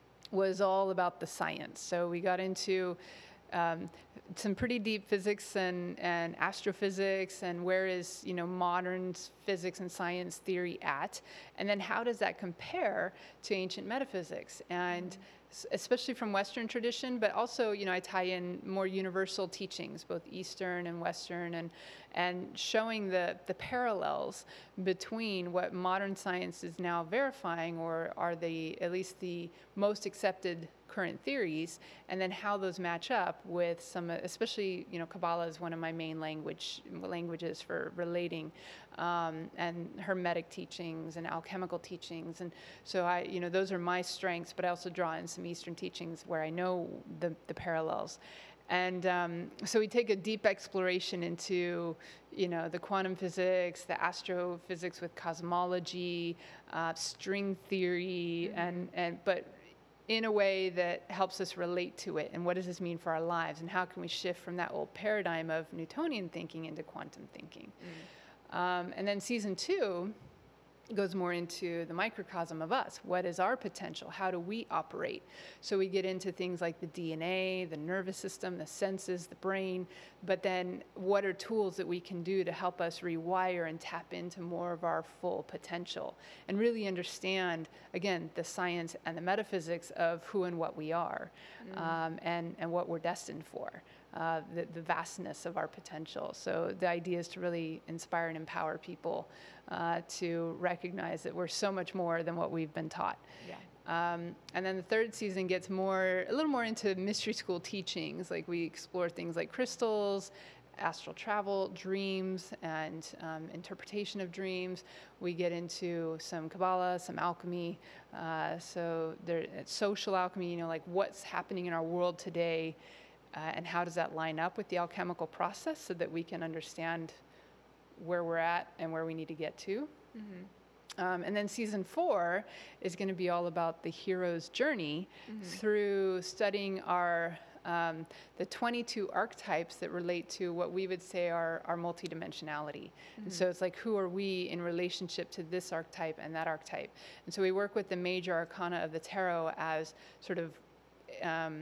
was all about the science. So we got into um, some pretty deep physics and, and astrophysics, and where is, you know, modern physics and science theory at, and then how does that compare to ancient metaphysics, and mm-hmm. especially from Western tradition, but also, you know, I tie in more universal teachings, both Eastern and Western, and and showing the the parallels between what modern science is now verifying, or are the at least the most accepted current theories, and then how those match up with some, especially, you know, Kabbalah is one of my main language languages for relating, um, and Hermetic teachings and alchemical teachings, and so I, you know, those are my strengths, but I also draw in some Eastern teachings where I know the the parallels. And um, so we take a deep exploration into, you know, the quantum physics, the astrophysics with cosmology, uh, string theory, mm-hmm. and, and but in a way that helps us relate to it. And what does this mean for our lives? And how can we shift from that old paradigm of Newtonian thinking into quantum thinking? Mm. Um, and then season two goes more into the microcosm of us. What is our potential? How do we operate? So we get into things like the D N A, the nervous system, the senses, the brain, but then what are tools that we can do to help us rewire and tap into more of our full potential and really understand, again, the science and the metaphysics of who and what we are, mm. um, and, and what we're destined for. Uh, the, the vastness of our potential. So the idea is to really inspire and empower people uh, to recognize that we're so much more than what we've been taught. Yeah. Um, and then the third season gets more, a little more into mystery school teachings. Like we explore things like crystals, astral travel, dreams, and um, interpretation of dreams. We get into some Kabbalah, some alchemy. Uh, so there, social alchemy, you know, like what's happening in our world today. Uh, and how does that line up with the alchemical process so that we can understand where we're at and where we need to get to? Mm-hmm. Um, and then season four is going to be all about the hero's journey, mm-hmm. through studying our um, the twenty-two archetypes that relate to what we would say are our multidimensionality. Mm-hmm. And so it's like, who are we in relationship to this archetype and that archetype? And so we work with the major arcana of the tarot as sort of um,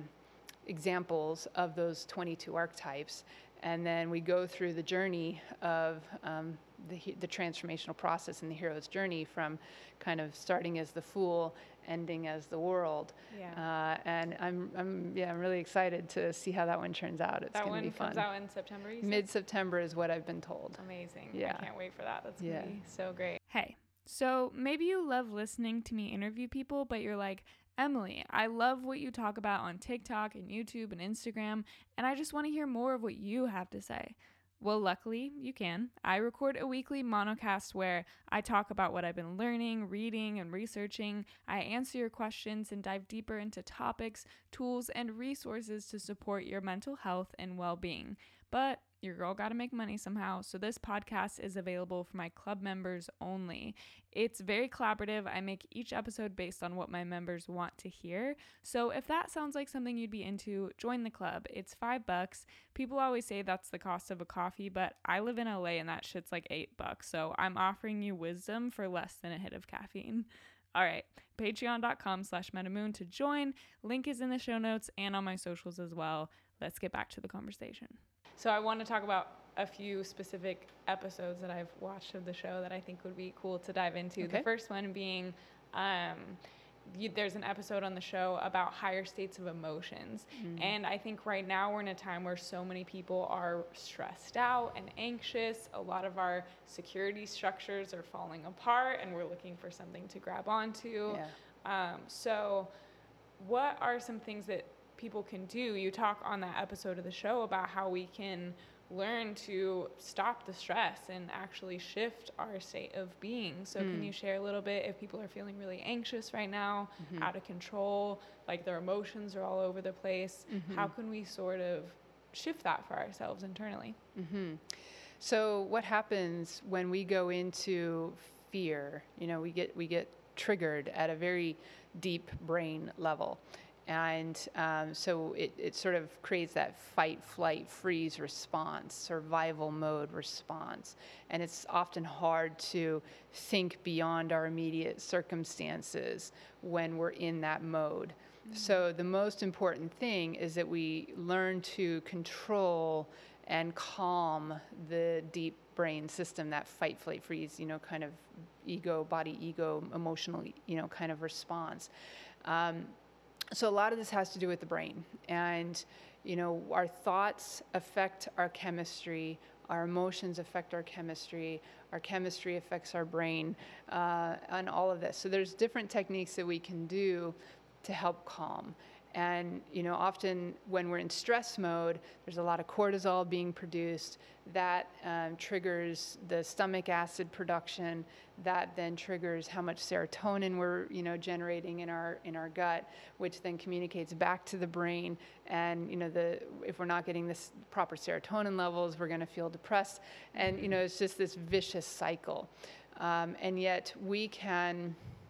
examples of those twenty-two archetypes, and then we go through the journey of um, the, the transformational process in the hero's journey, from kind of starting as the fool, ending as the world. Yeah. Uh, and I'm, I'm, yeah, I'm really excited to see how that one turns out. It's going to be fun. That one comes out in September, you said? Mid-September is what I've been told. Amazing. Yeah. I can't wait for that. That's yeah. going to be so great. Hey, so maybe you love listening to me interview people, but you're like, Emily, I love what you talk about on TikTok and YouTube and Instagram, and I just want to hear more of what you have to say. Well, luckily, you can. I record a weekly monocast where I talk about what I've been learning, reading, and researching. I answer your questions and dive deeper into topics, tools, and resources to support your mental health and well-being. But your girl got to make money somehow, so this podcast is available for my club members only. It's very collaborative. I make each episode based on what my members want to hear. So if that sounds like something you'd be into, join the club. It's five bucks. People always say that's the cost of a coffee, but I live in L A and that shit's like eight bucks. So I'm offering you wisdom for less than a hit of caffeine. All right, patreon.com slash metamoon to join. Link is in the show notes and on my socials as well. let's get back to the conversation. So I want to talk about a few specific episodes that I've watched of the show that I think would be cool to dive into. Okay. The first one being, um, you, there's an episode on the show about higher states of emotions. Mm-hmm. And I think right now we're in a time where so many people are stressed out and anxious. A lot of our security structures are falling apart and we're looking for something to grab onto. Yeah. Um, so what are some things that people can do? You talk on that episode of the show about how we can learn to stop the stress and actually shift our state of being. So mm. can you share a little bit if people are feeling really anxious right now, mm-hmm. out of control, like their emotions are all over the place? Mm-hmm. How can we sort of shift that for ourselves internally? Mm-hmm. So what happens when we go into fear? You know, we get we get triggered at a very deep brain level. And um, so it, it sort of creates that fight, flight, freeze response, survival mode response. And it's often hard to think beyond our immediate circumstances when we're in that mode. Mm-hmm. So the most important thing is that we learn to control and calm the deep brain system, that fight, flight, freeze, you know, kind of ego, body, ego, emotional, you know, kind of response. Um, So a lot of this has to do with the brain, and you know, our thoughts affect our chemistry, our emotions affect our chemistry, our chemistry affects our brain, uh, and all of this. So there's different techniques that we can do to help calm. And you know, often when we're in stress mode, there's a lot of cortisol being produced that um, triggers the stomach acid production. That then triggers how much serotonin we're, you know, generating in our in our gut, which then communicates back to the brain. And you know, the if we're not getting this proper serotonin levels, we're going to feel depressed. And you know, it's just this vicious cycle. Um, and yet we can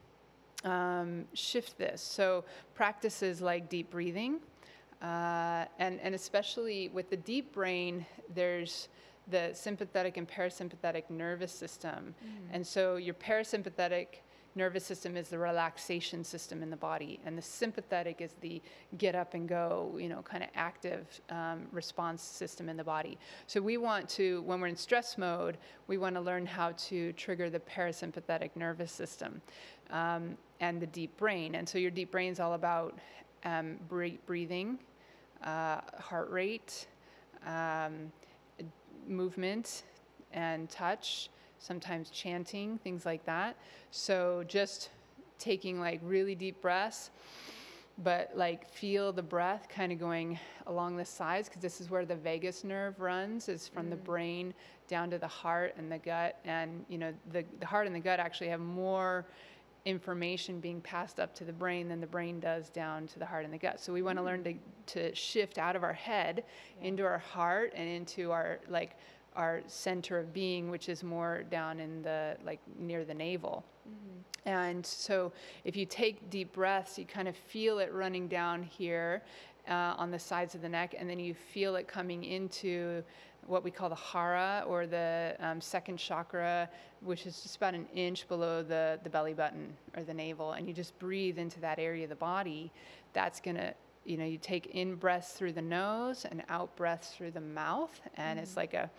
um, shift this. So practices like deep breathing, uh, and and especially with the deep brain, there's the sympathetic and parasympathetic nervous system. Mm. And so your parasympathetic nervous system is the relaxation system in the body, and the sympathetic is the get up and go, you know, kind of active um, response system in the body. So we want to, when we're in stress mode, we want to learn how to trigger the parasympathetic nervous system um, and the deep brain. And so your deep brain is all about um, breathing, uh, heart rate, um, movement and touch, sometimes chanting, things like that. So just taking like really deep breaths, but like feel the breath kind of going along the sides, because this is where the vagus nerve runs, is from mm. the brain down to the heart and the gut. And you know, the, the heart and the gut actually have more information being passed up to the brain than the brain does down to the heart and the gut. So we want to learn to to shift out of our head yeah. into our heart and into our like our center of being, which is more down in the like near the navel. Mm-hmm. And so if you take deep breaths, you kind of feel it running down here uh, on the sides of the neck, and then you feel it coming into what we call the hara, or the um, second chakra, which is just about an inch below the, the belly button or the navel. And you just breathe into that area of the body. That's going to, you know, you take in breaths through the nose and out breaths through the mouth. And mm-hmm. it's like a,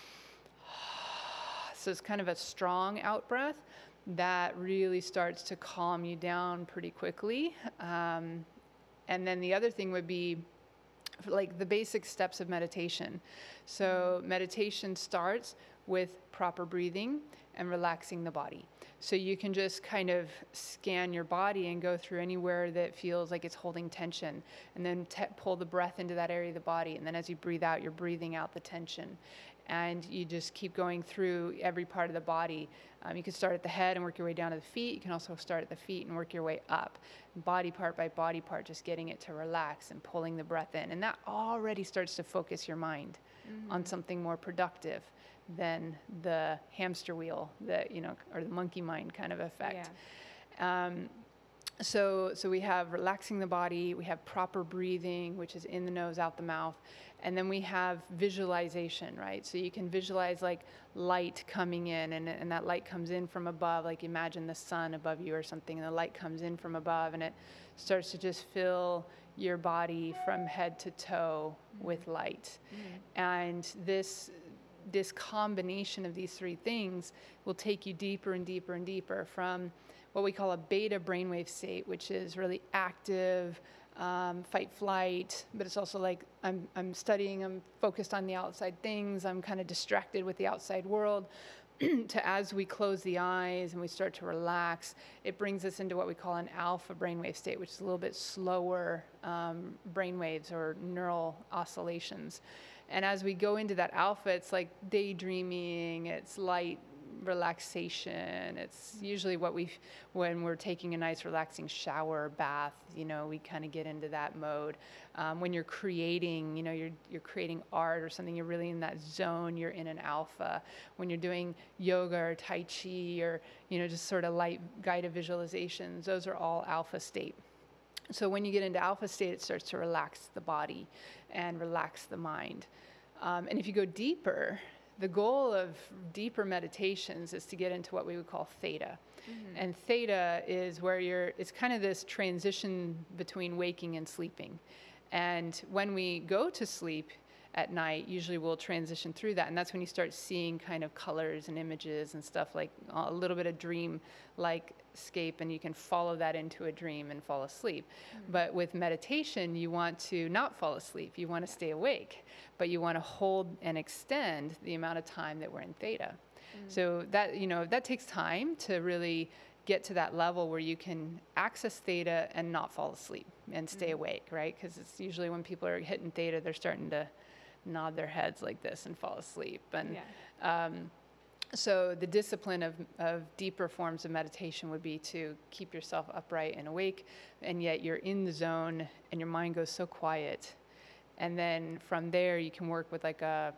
so it's kind of a strong out breath that really starts to calm you down pretty quickly. Um, and then the other thing would be like the basic steps of meditation. So meditation starts with proper breathing and relaxing the body. So you can just kind of scan your body and go through anywhere that feels like it's holding tension, and then te- pull the breath into that area of the body. And then as you breathe out, you're breathing out the tension. And you just keep going through every part of the body. Um, you can start at the head and work your way down to the feet. You can also start at the feet and work your way up, body part by body part, just getting it to relax and pulling the breath in. And that already starts to focus your mind mm-hmm. on something more productive than the hamster wheel, the, you know, or the monkey mind kind of effect. Yeah. Um, so, so we have relaxing the body, we have proper breathing, which is in the nose, out the mouth. And then we have visualization, right? So you can visualize like light coming in, and, and that light comes in from above, like imagine the sun above you or something, and the light comes in from above, and it starts to just fill your body from head to toe mm-hmm. with light. Mm-hmm. And this this combination of these three things will take you deeper and deeper and deeper from what we call a beta brainwave state, which is really active, um, fight flight, but it's also like I'm I'm studying, I'm focused on the outside things, I'm kind of distracted with the outside world, to as we close the eyes and we start to relax, it brings us into what we call an alpha brainwave state, which is a little bit slower um, brainwaves or neural oscillations. And as we go into that alpha, it's like daydreaming, it's light relaxation. It's usually what we, when we're taking a nice relaxing shower, bath, you know, we kind of get into that mode. Um, when you're creating, you know, you're you're creating art or something, you're really in that zone, you're in an alpha. When you're doing yoga or Tai Chi or, you know, just sort of light guided visualizations, those are all alpha state. So when you get into alpha state, it starts to relax the body and relax the mind. Um, and if you go deeper, the goal of deeper meditations is to get into what we would call theta. Mm-hmm. And theta is where you're, it's kind of this transition between waking and sleeping. And when we go to sleep at night, usually we'll transition through that. And that's when you start seeing kind of colors and images and stuff, like a little bit of dream-like scape, and you can follow that into a dream and fall asleep. Mm-hmm. But with meditation, you want to not fall asleep. You want to stay awake, but you want to hold and extend the amount of time that we're in theta. Mm-hmm. So that, you know, that takes time to really get to that level where you can access theta and not fall asleep and stay mm-hmm. awake, right? Because it's usually when people are hitting theta, they're starting to nod their heads like this and fall asleep. And yeah. um, so the discipline of, of deeper forms of meditation would be to keep yourself upright and awake, and yet you're in the zone and your mind goes so quiet. And then from there, you can work with like a,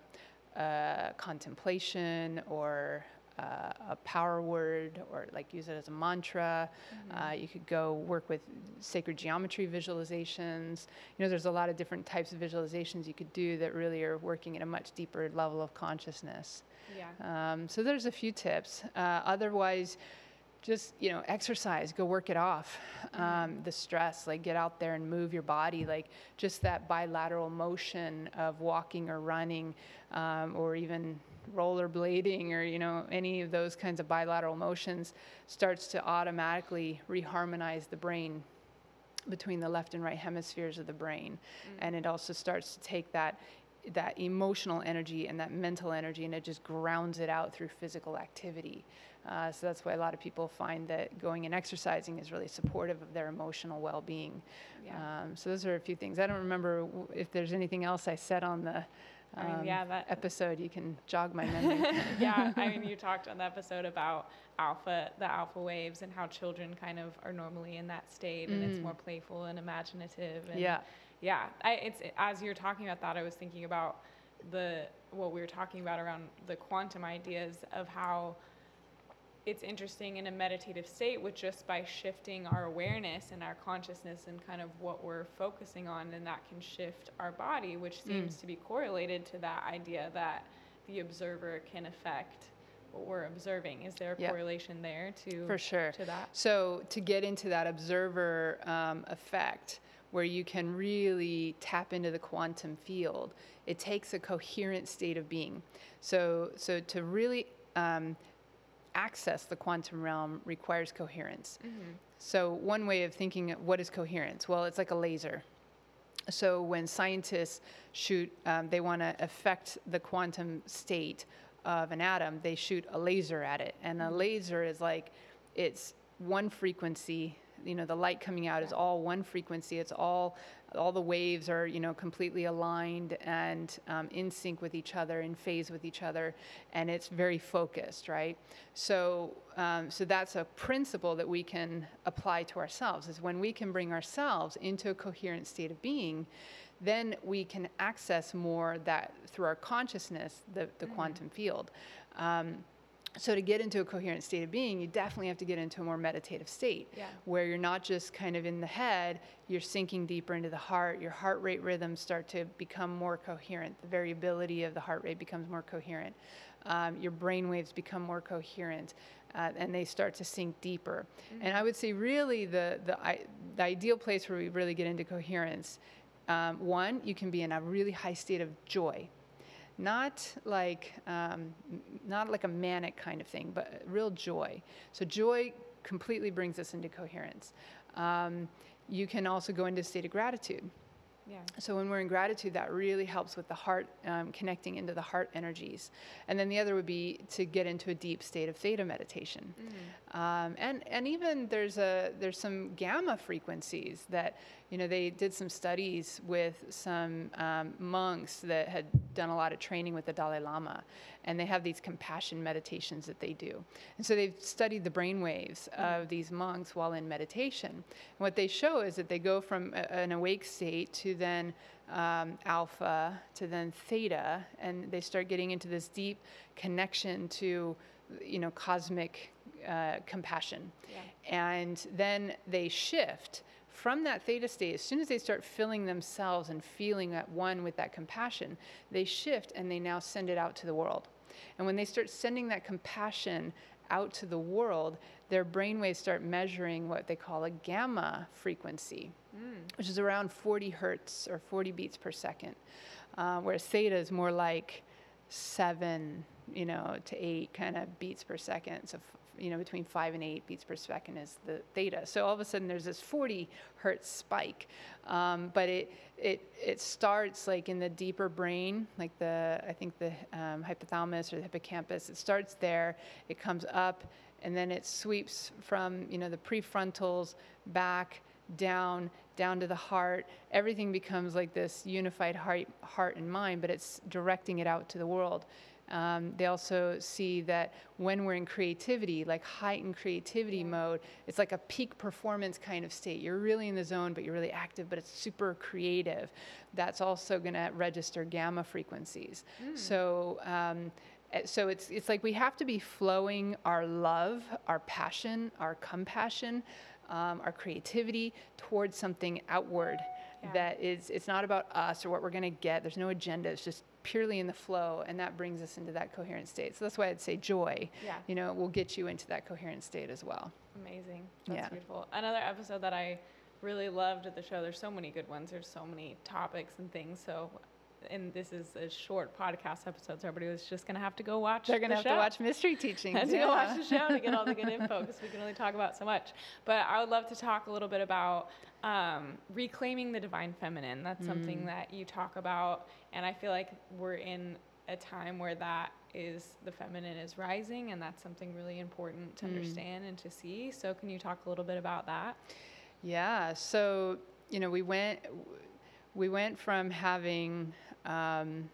a contemplation or uh, a power word, or like use it as a mantra. Mm-hmm. Uh, you could go work with sacred geometry visualizations. You know, there's a lot of different types of visualizations you could do that really are working at a much deeper level of consciousness. Yeah. Um, so there's a few tips. Uh, otherwise, just, you know, exercise, go work it off. Um, mm-hmm. The stress, like get out there and move your body, like just that bilateral motion of walking or running, um, or even rollerblading, or, you know, any of those kinds of bilateral motions starts to automatically reharmonize the brain between the left and right hemispheres of the brain. Mm-hmm. And it also starts to take that that emotional energy and that mental energy, and it just grounds it out through physical activity. Uh, so that's why a lot of people find that going and exercising is really supportive of their emotional well-being. Yeah. Um, so those are a few things. I don't remember w- if there's anything else I said on the um, I mean, yeah, that, episode. You can jog my memory. Yeah, I mean, you talked on the episode about alpha, the alpha waves, and how children kind of are normally in that state, and mm. it's more playful and imaginative. And yeah. Yeah, I, it's as you're talking about that, I was thinking about the what we were talking about around the quantum ideas of how it's interesting in a meditative state with just by shifting our awareness and our consciousness and kind of what we're focusing on, and that can shift our body, which seems mm. to be correlated to that idea that the observer can affect what we're observing. Is there a yep. correlation there to For sure. to that? So to get into that observer um, effect, where you can really tap into the quantum field, it takes a coherent state of being. So, so to really um, access the quantum realm requires coherence. Mm-hmm. So one way of thinking, what is coherence? Well, it's like a laser. So when scientists shoot, um, they want to affect the quantum state of an atom, they shoot a laser at it. And a laser is like, it's one frequency. You know, the light coming out is all one frequency. It's all, all the waves are, you know, completely aligned and um, in sync with each other, in phase with each other, and it's very focused, right? So, um, so that's a principle that we can apply to ourselves. Is when we can bring ourselves into a coherent state of being, then we can access more that through our consciousness, the, the mm-hmm. quantum field. Um, So to get into a coherent state of being, you definitely have to get into a more meditative state Yeah. where you're not just kind of in the head, you're sinking deeper into the heart. Your heart rate rhythms start to become more coherent. The variability of the heart rate becomes more coherent. Um, your brain waves become more coherent, uh, and they start to sink deeper. Mm-hmm. And I would say really the, the, I, the ideal place where we really get into coherence, um, one, you can be in a really high state of joy. Not like um, not like a manic kind of thing, but real joy. So joy completely brings us into coherence. Um, you can also go into a state of gratitude. Yeah. So when we're in gratitude, that really helps with the heart, um, connecting into the heart energies. And then the other would be to get into a deep state of theta meditation. Mm. Um, and and even there's a there's some gamma frequencies that, you know, they did some studies with some um, monks that had done a lot of training with the Dalai Lama, and they have these compassion meditations that they do. And so they've studied the brain waves of these monks while in meditation. And what they show is that they go from a, an awake state to then um, alpha to then theta, and they start getting into this deep connection to, you know, cosmic uh, compassion. Yeah. And then they shift from that theta state. As soon as they start filling themselves and feeling at one with that compassion, they shift and they now send it out to the world. And when they start sending that compassion out to the world, their brainwaves start measuring what they call a gamma frequency, mm. which is around forty hertz or forty beats per second, uh, whereas theta is more like seven, you know, to eight kind of beats per second. So, you know, between five and eight beats per second is the theta. So all of a sudden there's this forty hertz spike, um, but it it it starts like in the deeper brain, like the I think the um, hypothalamus or the hippocampus. It starts there, it comes up, and then it sweeps from, you know, the prefrontals back down down to the heart. Everything becomes like this unified heart heart and mind, but it's directing it out to the world. Um, they also see that when we're in creativity, like heightened creativity yeah. mode, it's like a peak performance kind of state. You're really in the zone, but you're really active, but it's super creative. That's also going to register gamma frequencies. Mm. So, um, so it's it's like we have to be flowing our love, our passion, our compassion, um, our creativity towards something outward. Yeah. That is, it's not about us or what we're going to get. There's no agenda. It's just purely in the flow, and that brings us into that coherent state. So that's why I'd say joy, yeah. you know, will get you into that coherent state as well. Amazing. That's yeah. beautiful. Another episode that I really loved at the show, there's so many good ones. There's so many topics and things. So, and this is a short podcast episode, so everybody was just going to have to go watch They're going to have show. to watch Mystery Teachings. Have yeah. to go watch the show to get all the good info, because we can only talk about so much. But I would love to talk a little bit about um, reclaiming the divine feminine. That's mm. something that you talk about, and I feel like we're in a time where that is, the feminine is rising, and that's something really important to mm. understand and to see. So can you talk a little bit about that? Yeah. So, you know, we went, we went from having um,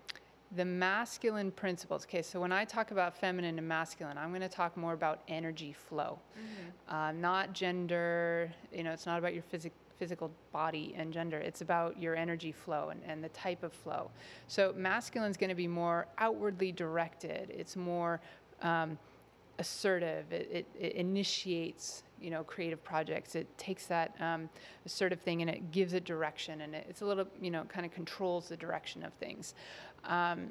the masculine principles. Okay, so when I talk about feminine and masculine, I'm going to talk more about energy flow, mm-hmm. uh, not gender. You know, it's not about your physical physical body and gender. It's about your energy flow and, and the type of flow. So masculine is going to be more outwardly directed. It's more um, assertive. It, it, it initiates, you know, creative projects. It takes that um, assertive thing and it gives it direction, and it, it's a little, you know, kind of controls the direction of things. Um,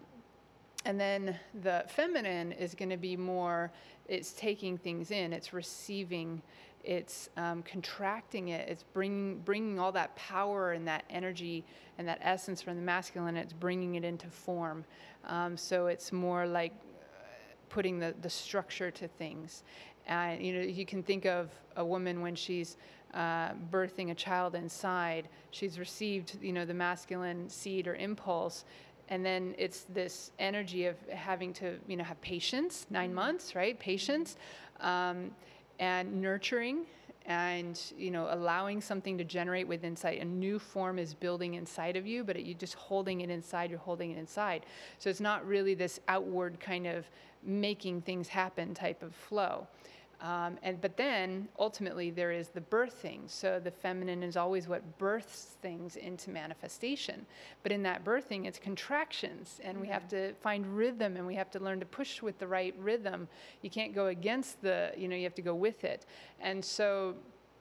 and then the feminine is going to be more, it's taking things in, it's receiving, it's um, contracting it, it's bringing bringing all that power and that energy and that essence from the masculine, it's bringing it into form. Um, so it's more like putting the, the structure to things. And, you know, you can think of a woman when she's uh, birthing a child inside, she's received, you know, the masculine seed or impulse, and then it's this energy of having to, you know, have patience, nine months, right? Patience, um, and nurturing, and, you know, allowing something to generate with inside. A new form is building inside of you, but it, you're just holding it inside, you're holding it inside. So it's not really this outward kind of making things happen type of flow. Um, and but then ultimately there is the birthing. So the feminine is always what births things into manifestation. But in that birthing, it's contractions, and mm-hmm. we have to find rhythm, and we have to learn to push with the right rhythm. You can't go against the, you know, you have to go with it. And so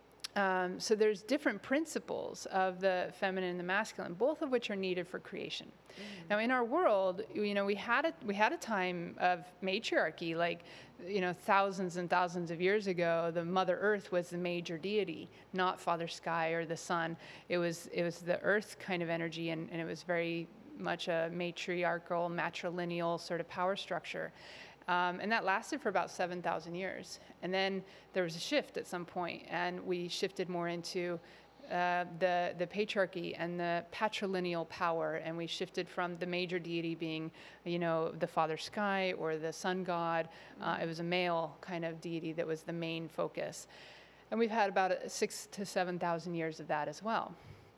Um, so there's different principles of the feminine and the masculine, both of which are needed for creation. Mm. Now, in our world, you know, we had a we had a time of matriarchy, like, you know, thousands and thousands of years ago. The Mother Earth was the major deity, not Father Sky or the Sun. It was it was the Earth kind of energy, and, and it was very much a matriarchal, matrilineal sort of power structure. Um, and that lasted for about seven thousand years. And then there was a shift at some point, and we shifted more into uh, the, the patriarchy and the patrilineal power, and we shifted from the major deity being, you know, the Father Sky or the Sun God. Uh, it was a male kind of deity that was the main focus. And we've had about six to seven thousand years of that as well.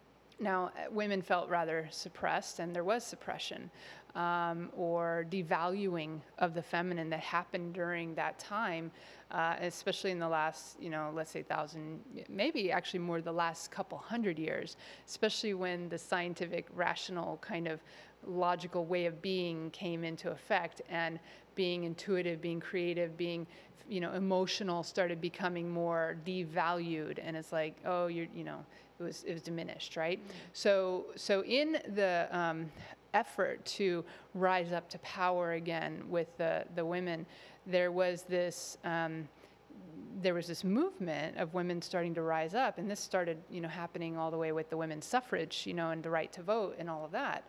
Now, women felt rather suppressed, and there was suppression um, or devaluing of the feminine that happened during that time, uh, especially in the last, you know, let's say thousand, maybe actually more the last couple hundred years, especially when the scientific, rational kind of logical way of being came into effect, and being intuitive, being creative, being, you know, emotional started becoming more devalued, and it's like, oh, you're, you know, it was it was diminished, right? Mm-hmm. So so in the um, effort to rise up to power again with the the women, there was this um, there was this movement of women starting to rise up, and this started, you know, happening all the way with the women's suffrage, you know, and the right to vote and all of that.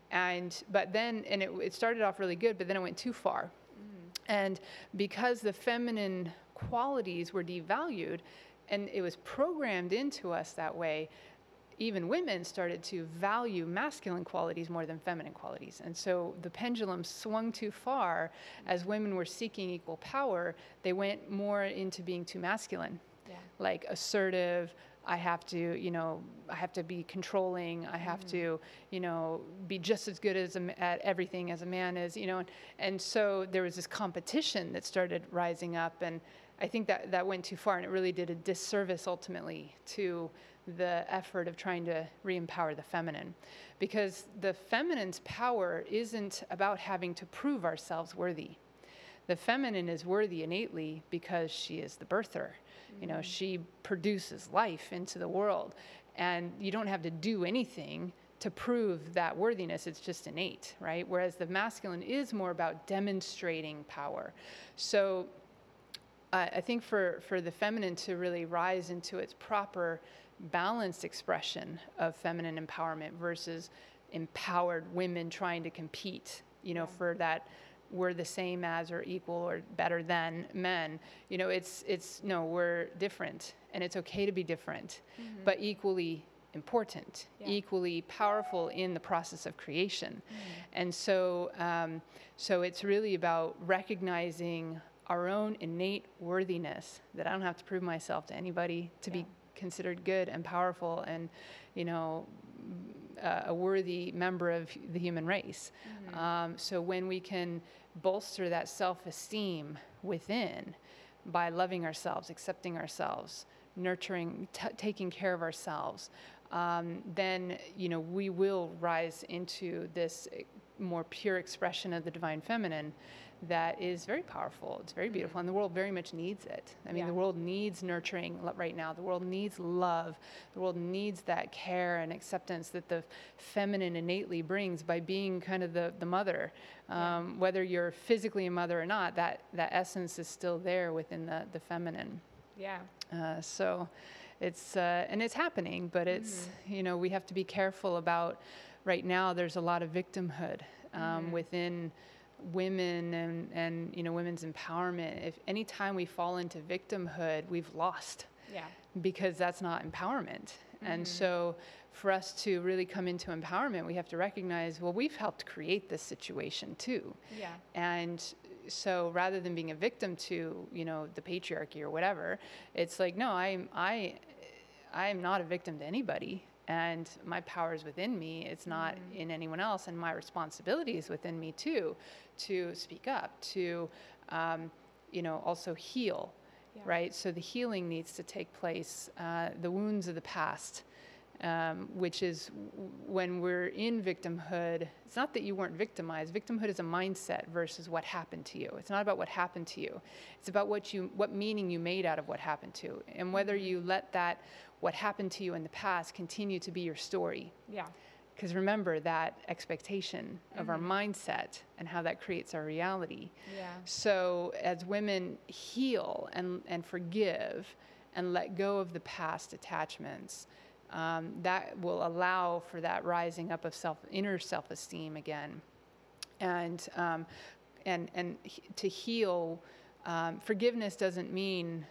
And but then and it, it started off really good, but then it went too far. Mm. And because the feminine qualities were devalued, and it was programmed into us that way, even women started to value masculine qualities more than feminine qualities. And so the pendulum swung too far. As women were seeking equal power, they went more into being too masculine, yeah. like assertive. I have to, you know, I have to be controlling. I have mm. to, you know, be just as good as a, at everything as a man is, you know. And, and so there was this competition that started rising up, and I think that that went too far, and it really did a disservice ultimately to the effort of trying to re-empower the feminine, because the feminine's power isn't about having to prove ourselves worthy. The feminine is worthy innately because she is the birther. Mm-hmm. You know, she produces life into the world, and you don't have to do anything to prove that worthiness. It's just innate, right? Whereas the masculine is more about demonstrating power. So Uh, I think for, for the feminine to really rise into its proper balanced expression of feminine empowerment versus empowered women trying to compete, you know, yeah. for that we're the same as or equal or better than men, you know, it's, it's no, we're different, and it's okay to be different, mm-hmm. but equally important, yeah. equally powerful in the process of creation. Mm-hmm. And so, um, so it's really about recognizing our own innate worthiness, that I don't have to prove myself to anybody to yeah. be considered good and powerful and, you know, uh, a worthy member of the human race. Mm-hmm. Um, so when we can bolster that self-esteem within by loving ourselves, accepting ourselves, nurturing, t- taking care of ourselves, um, then, you know, we will rise into this more pure expression of the divine feminine that is very powerful. It's very beautiful, mm-hmm. and the world very much needs it. I mean, yeah. the world needs nurturing right now. The world needs love. The world needs that care and acceptance that the feminine innately brings by being kind of the, the mother. Um, yeah. Whether you're physically a mother or not, that, that essence is still there within the, the feminine. Yeah. Uh, so it's, uh, and it's happening, but it's, mm-hmm. you know, we have to be careful about, right now there's a lot of victimhood um, mm-hmm. within women and, and, you know, women's empowerment. If any time we fall into victimhood, we've lost. Yeah. Because that's not empowerment. Mm-hmm. And so for us to really come into empowerment, we have to recognize, well, we've helped create this situation too. Yeah. And so rather than being a victim to, you know, the patriarchy or whatever, it's like, no, I'm, I, I'm not a victim to anybody. And my power is within me. It's not mm-hmm. in anyone else. And my responsibility is within me too, to speak up, to, um, you know, also heal yeah. right? So the healing needs to take place, uh, the wounds of the past, um, which is w- when we're in victimhood. It's not that you weren't victimized. Victimhood is a mindset versus what happened to you. It's not about what happened to you. It's about what you, what meaning you made out of what happened to you, and whether mm-hmm. you let that, what happened to you in the past, continue to be your story. Yeah. Because remember that expectation of mm-hmm. our mindset and how that creates our reality. Yeah. So as women heal and, and forgive and let go of the past attachments, um, that will allow for that rising up of self, inner self-esteem again. And, um, and, and he, to heal, um, forgiveness doesn't mean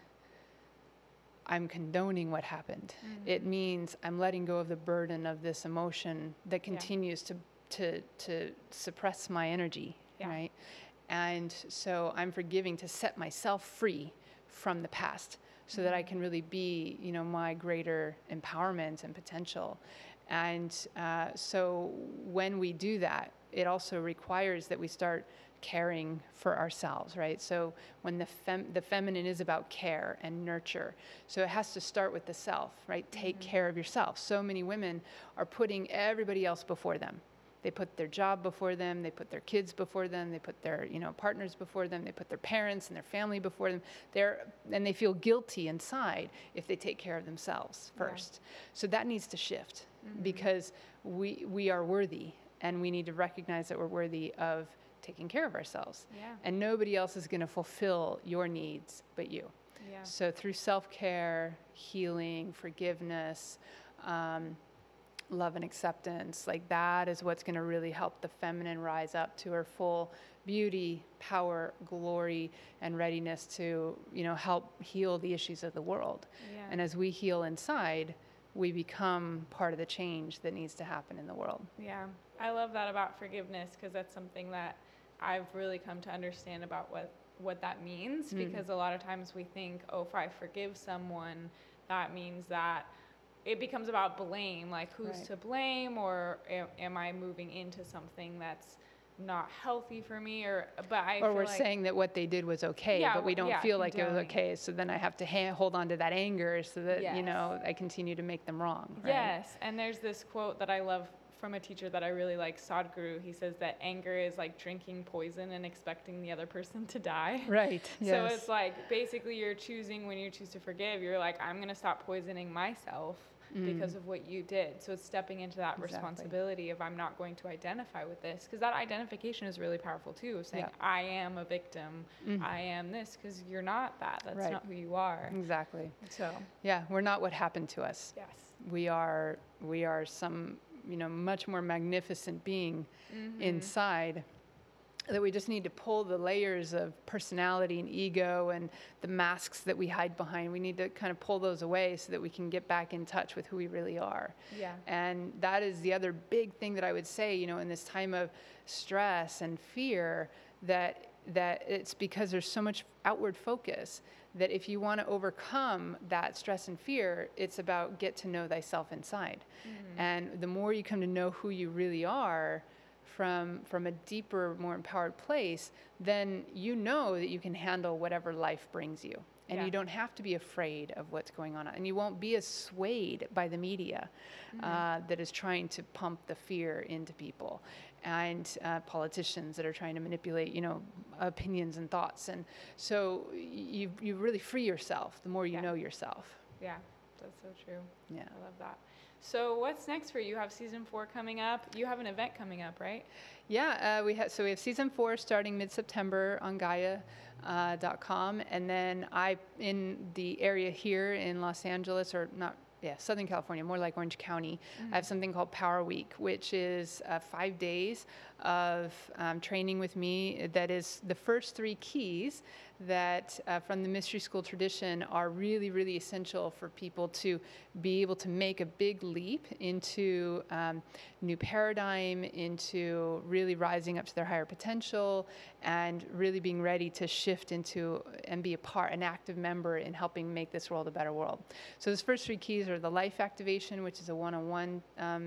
I'm condoning what happened. Mm-hmm. It means I'm letting go of the burden of this emotion that continues yeah. to, to, to suppress my energy, yeah. right? And so I'm forgiving to set myself free from the past so mm-hmm. that I can really be, you know, my greater empowerment and potential. And uh, so when we do that, it also requires that we start caring for ourselves, right? So when the fem- the feminine is about care and nurture, so it has to start with the self, right? Take mm-hmm. care of yourself. So many women are putting everybody else before them. They put their job before them, they put their kids before them, they put their, you know, partners before them, they put their parents and their family before them. They're, and they feel guilty inside if they take care of themselves first. Yeah. So that needs to shift mm-hmm. because we we are worthy, and we need to recognize that we're worthy of taking care of ourselves. Yeah. And nobody else is going to fulfill your needs but you. Yeah. So through self-care, healing, forgiveness, um, love and acceptance, like that is what's going to really help the feminine rise up to her full beauty, power, glory, and readiness to, you know, help heal the issues of the world. Yeah. And as we heal inside, we become part of the change that needs to happen in the world. Yeah. I love that about forgiveness, because that's something that I've really come to understand about what, what that means, mm-hmm. because a lot of times we think, oh, if I forgive someone, that means that it becomes about blame, like who's right. to blame, or am, am I moving into something that's not healthy for me, or but I or feel we're like, saying that what they did was okay, yeah, but we don't yeah, feel like it was condoning okay, so then I have to ha- hold on to that anger so that yes. you know I continue to make them wrong. Right? Yes, and there's this quote that I love from a teacher that I really like, Sadhguru. He says that anger is like drinking poison and expecting the other person to die. Right. Yes. So it's like basically you're choosing, when you choose to forgive, you're like, I'm going to stop poisoning myself mm. because of what you did. So it's stepping into that exactly. responsibility of, I'm not going to identify with this, because that identification is really powerful too, of saying yeah. I am a victim, mm. I am this, because you're not that. That's right. not who you are. Exactly. So yeah, we're not what happened to us. Yes. We are. We are some, you know, much more magnificent being mm-hmm. inside, that we just need to pull the layers of personality and ego and the masks that we hide behind. We need to kind of pull those away so that we can get back in touch with who we really are. Yeah. And that is the other big thing that I would say, you know, in this time of stress and fear, that that it's because there's so much outward focus, that if you want to overcome that stress and fear, it's about get to know thyself inside. Mm-hmm. And the more you come to know who you really are from from a deeper, more empowered place, then you know that you can handle whatever life brings you. And yeah. you don't have to be afraid of what's going on. And you won't be as swayed by the media mm-hmm. uh, that is trying to pump the fear into people, and uh, politicians that are trying to manipulate, you know, opinions and thoughts. And so you you really free yourself the more you yeah. know yourself. Yeah, that's so true. Yeah. I love that. So what's next for you? You have season four coming up. You have an event coming up, right? Yeah, uh, we have. So we have season four starting mid-September on Gaia dot com, uh, and then I in the area here in Los Angeles, or not. Yeah, Southern California, more like Orange County. Mm-hmm. I have something called Power Week, which is uh, five days of um, training with me. That is the first three keys that uh, from the Mystery School tradition are really, really essential for people to be able to make a big leap into um, new paradigm, into really rising up to their higher potential, and really being ready to shift into and be a part, an active member in helping make this world a better world. So those first three keys are the life activation, which is a one-on-one um,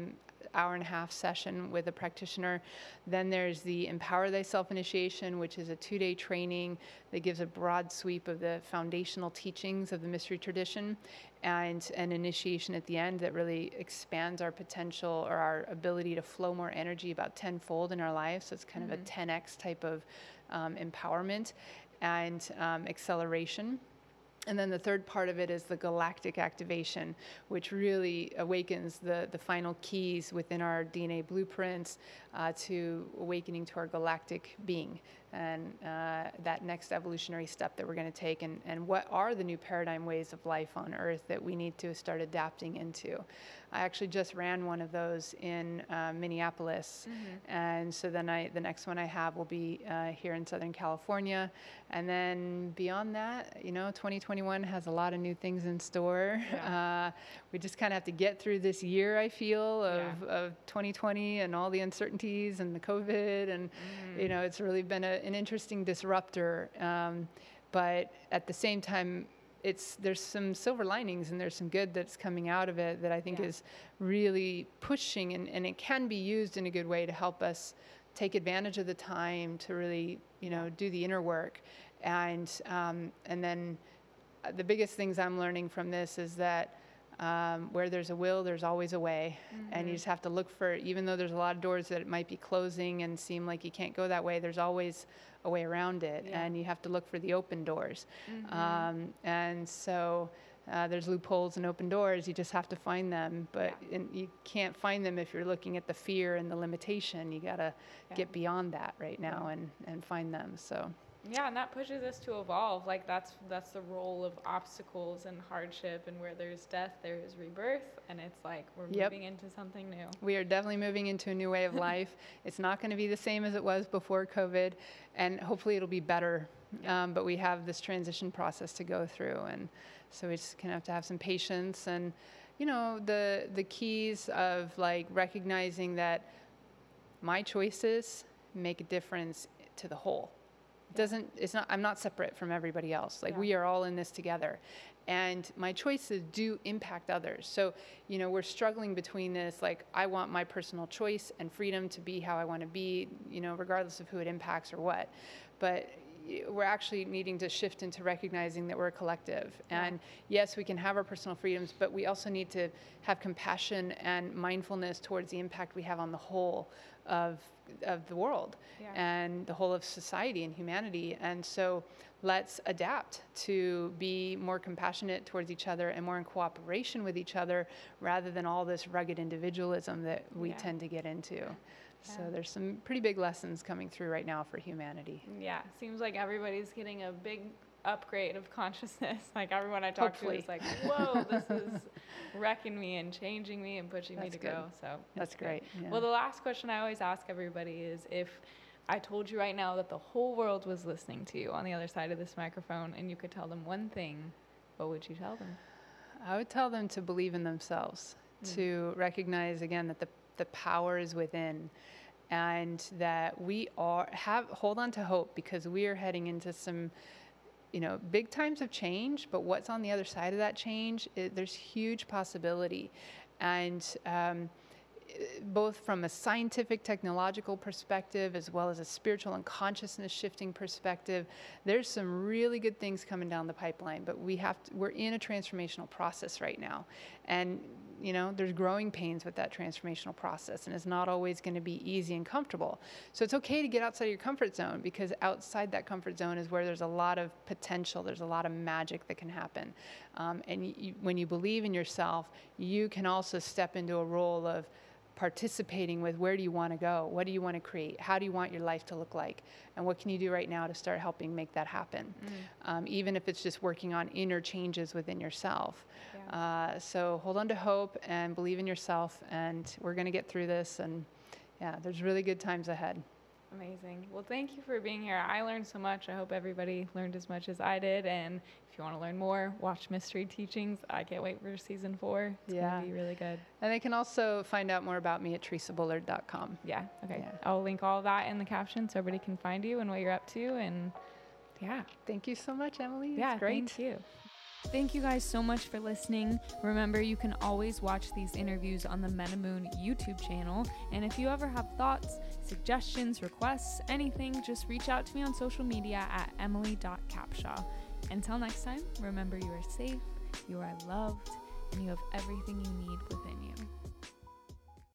hour and a half session with a practitioner. Then there's the Empower Thyself initiation, which is a two-day training that gives a broad sweep of the foundational teachings of the mystery tradition, and an initiation at the end that really expands our potential or our ability to flow more energy about tenfold in our lives. So it's kind mm-hmm. of a ten X type of um, empowerment and um, acceleration. And then the third part of it is the galactic activation, which really awakens the, the final keys within our D N A blueprints uh, to awakening to our galactic being and uh, that next evolutionary step that we're going to take, and, and what are the new paradigm ways of life on Earth that we need to start adapting into. I actually just ran one of those in uh, Minneapolis, mm-hmm. and so then I the next one I have will be uh, here in Southern California, and then beyond that, you know, twenty twenty-one has a lot of new things in store. Yeah. Uh, we just kind of have to get through this year, I feel, of, yeah. of twenty twenty and all the uncertainties and the COVID, and mm-hmm. you know, it's really been a, an interesting disruptor, um, but at the same time, it's there's some silver linings and there's some good that's coming out of it that I think yeah. is really pushing, and, and it can be used in a good way to help us take advantage of the time to really, you know, do the inner work. And um, and then the biggest things I'm learning from this is that um, where there's a will, there's always a way. Mm-hmm. And you just have to look for, even though there's a lot of doors that might be closing and seem like you can't go that way, there's always a way around it. Yeah. And you have to look for the open doors. Mm-hmm. Um, and so uh, there's loopholes and open doors. You just have to find them. But yeah. and you can't find them if you're looking at the fear and the limitation. You got to yeah. get beyond that right now yeah. and, and find them. So. Yeah, and that pushes us to evolve. Like that's that's the role of obstacles and hardship, and where there's death, there is rebirth, and it's like we're yep. moving into something new. We are definitely moving into a new way of life. It's not going to be the same as it was before COVID, and hopefully it'll be better. Yeah. Um, but we have this transition process to go through, and so we just kind of have to have some patience, and you know, the the keys of like recognizing that my choices make a difference to the whole. Doesn't it's not I'm not separate from everybody else. Like yeah. we are all in this together, and my choices do impact others. So you know, we're struggling between this, like I want my personal choice and freedom to be how I want to be, you know, regardless of who it impacts or what. But we're actually needing to shift into recognizing that we're a collective, yeah. and yes, we can have our personal freedoms, but we also need to have compassion and mindfulness towards the impact we have on the whole of of the world yeah. and the whole of society and humanity. And so let's adapt to be more compassionate towards each other and more in cooperation with each other, rather than all this rugged individualism that we yeah. tend to get into. Yeah. So there's some pretty big lessons coming through right now for humanity. Yeah, seems like everybody's getting a big upgrade of consciousness. Like everyone I talk Hopefully. to is like, whoa, this is wrecking me and changing me and pushing That's me to good. go. So That's great. Yeah. Well, the last question I always ask everybody is, if I told you right now that the whole world was listening to you on the other side of this microphone and you could tell them one thing, what would you tell them? I would tell them to believe in themselves, mm. to recognize again that the the power is within, and that we are have hold on to hope, because we are heading into some, you know, big times of change. But what's on the other side of that change, it, there's huge possibility, and um, both from a scientific, technological perspective, as well as a spiritual and consciousness shifting perspective, there's some really good things coming down the pipeline. But we have to, we're in a transformational process right now, and you know, there's growing pains with that transformational process, and it's not always going to be easy and comfortable. So it's okay to get outside of your comfort zone, because outside that comfort zone is where there's a lot of potential. There's a lot of magic that can happen. Um, and you, when you believe in yourself, you can also step into a role of participating with, where do you want to go? What do you want to create? How do you want your life to look like? And what can you do right now to start helping make that happen? Mm. Um, even if it's just working on inner changes within yourself. Yeah. Uh, so hold on to hope and believe in yourself, and we're going to get through this. And yeah, there's really good times ahead. Amazing. Well, thank you for being here. I learned so much. I hope everybody learned as much as I did. And if you want to learn more, watch Mystery Teachings. I can't wait for season four. It's yeah. going to be really good. And they can also find out more about me at Teresa Bullard dot com. Yeah. Okay. Yeah. I'll link all of that in the caption so everybody can find you and what you're up to. And yeah. Thank you so much, Emily. Yeah. It's great. Thank you. Thank you guys so much for listening. Remember, you can always watch these interviews on the MetaMoon YouTube channel. And if you ever have thoughts, suggestions, requests, anything, just reach out to me on social media at emily dot capshaw. Until next time, remember you are safe, you are loved, and you have everything you need within you.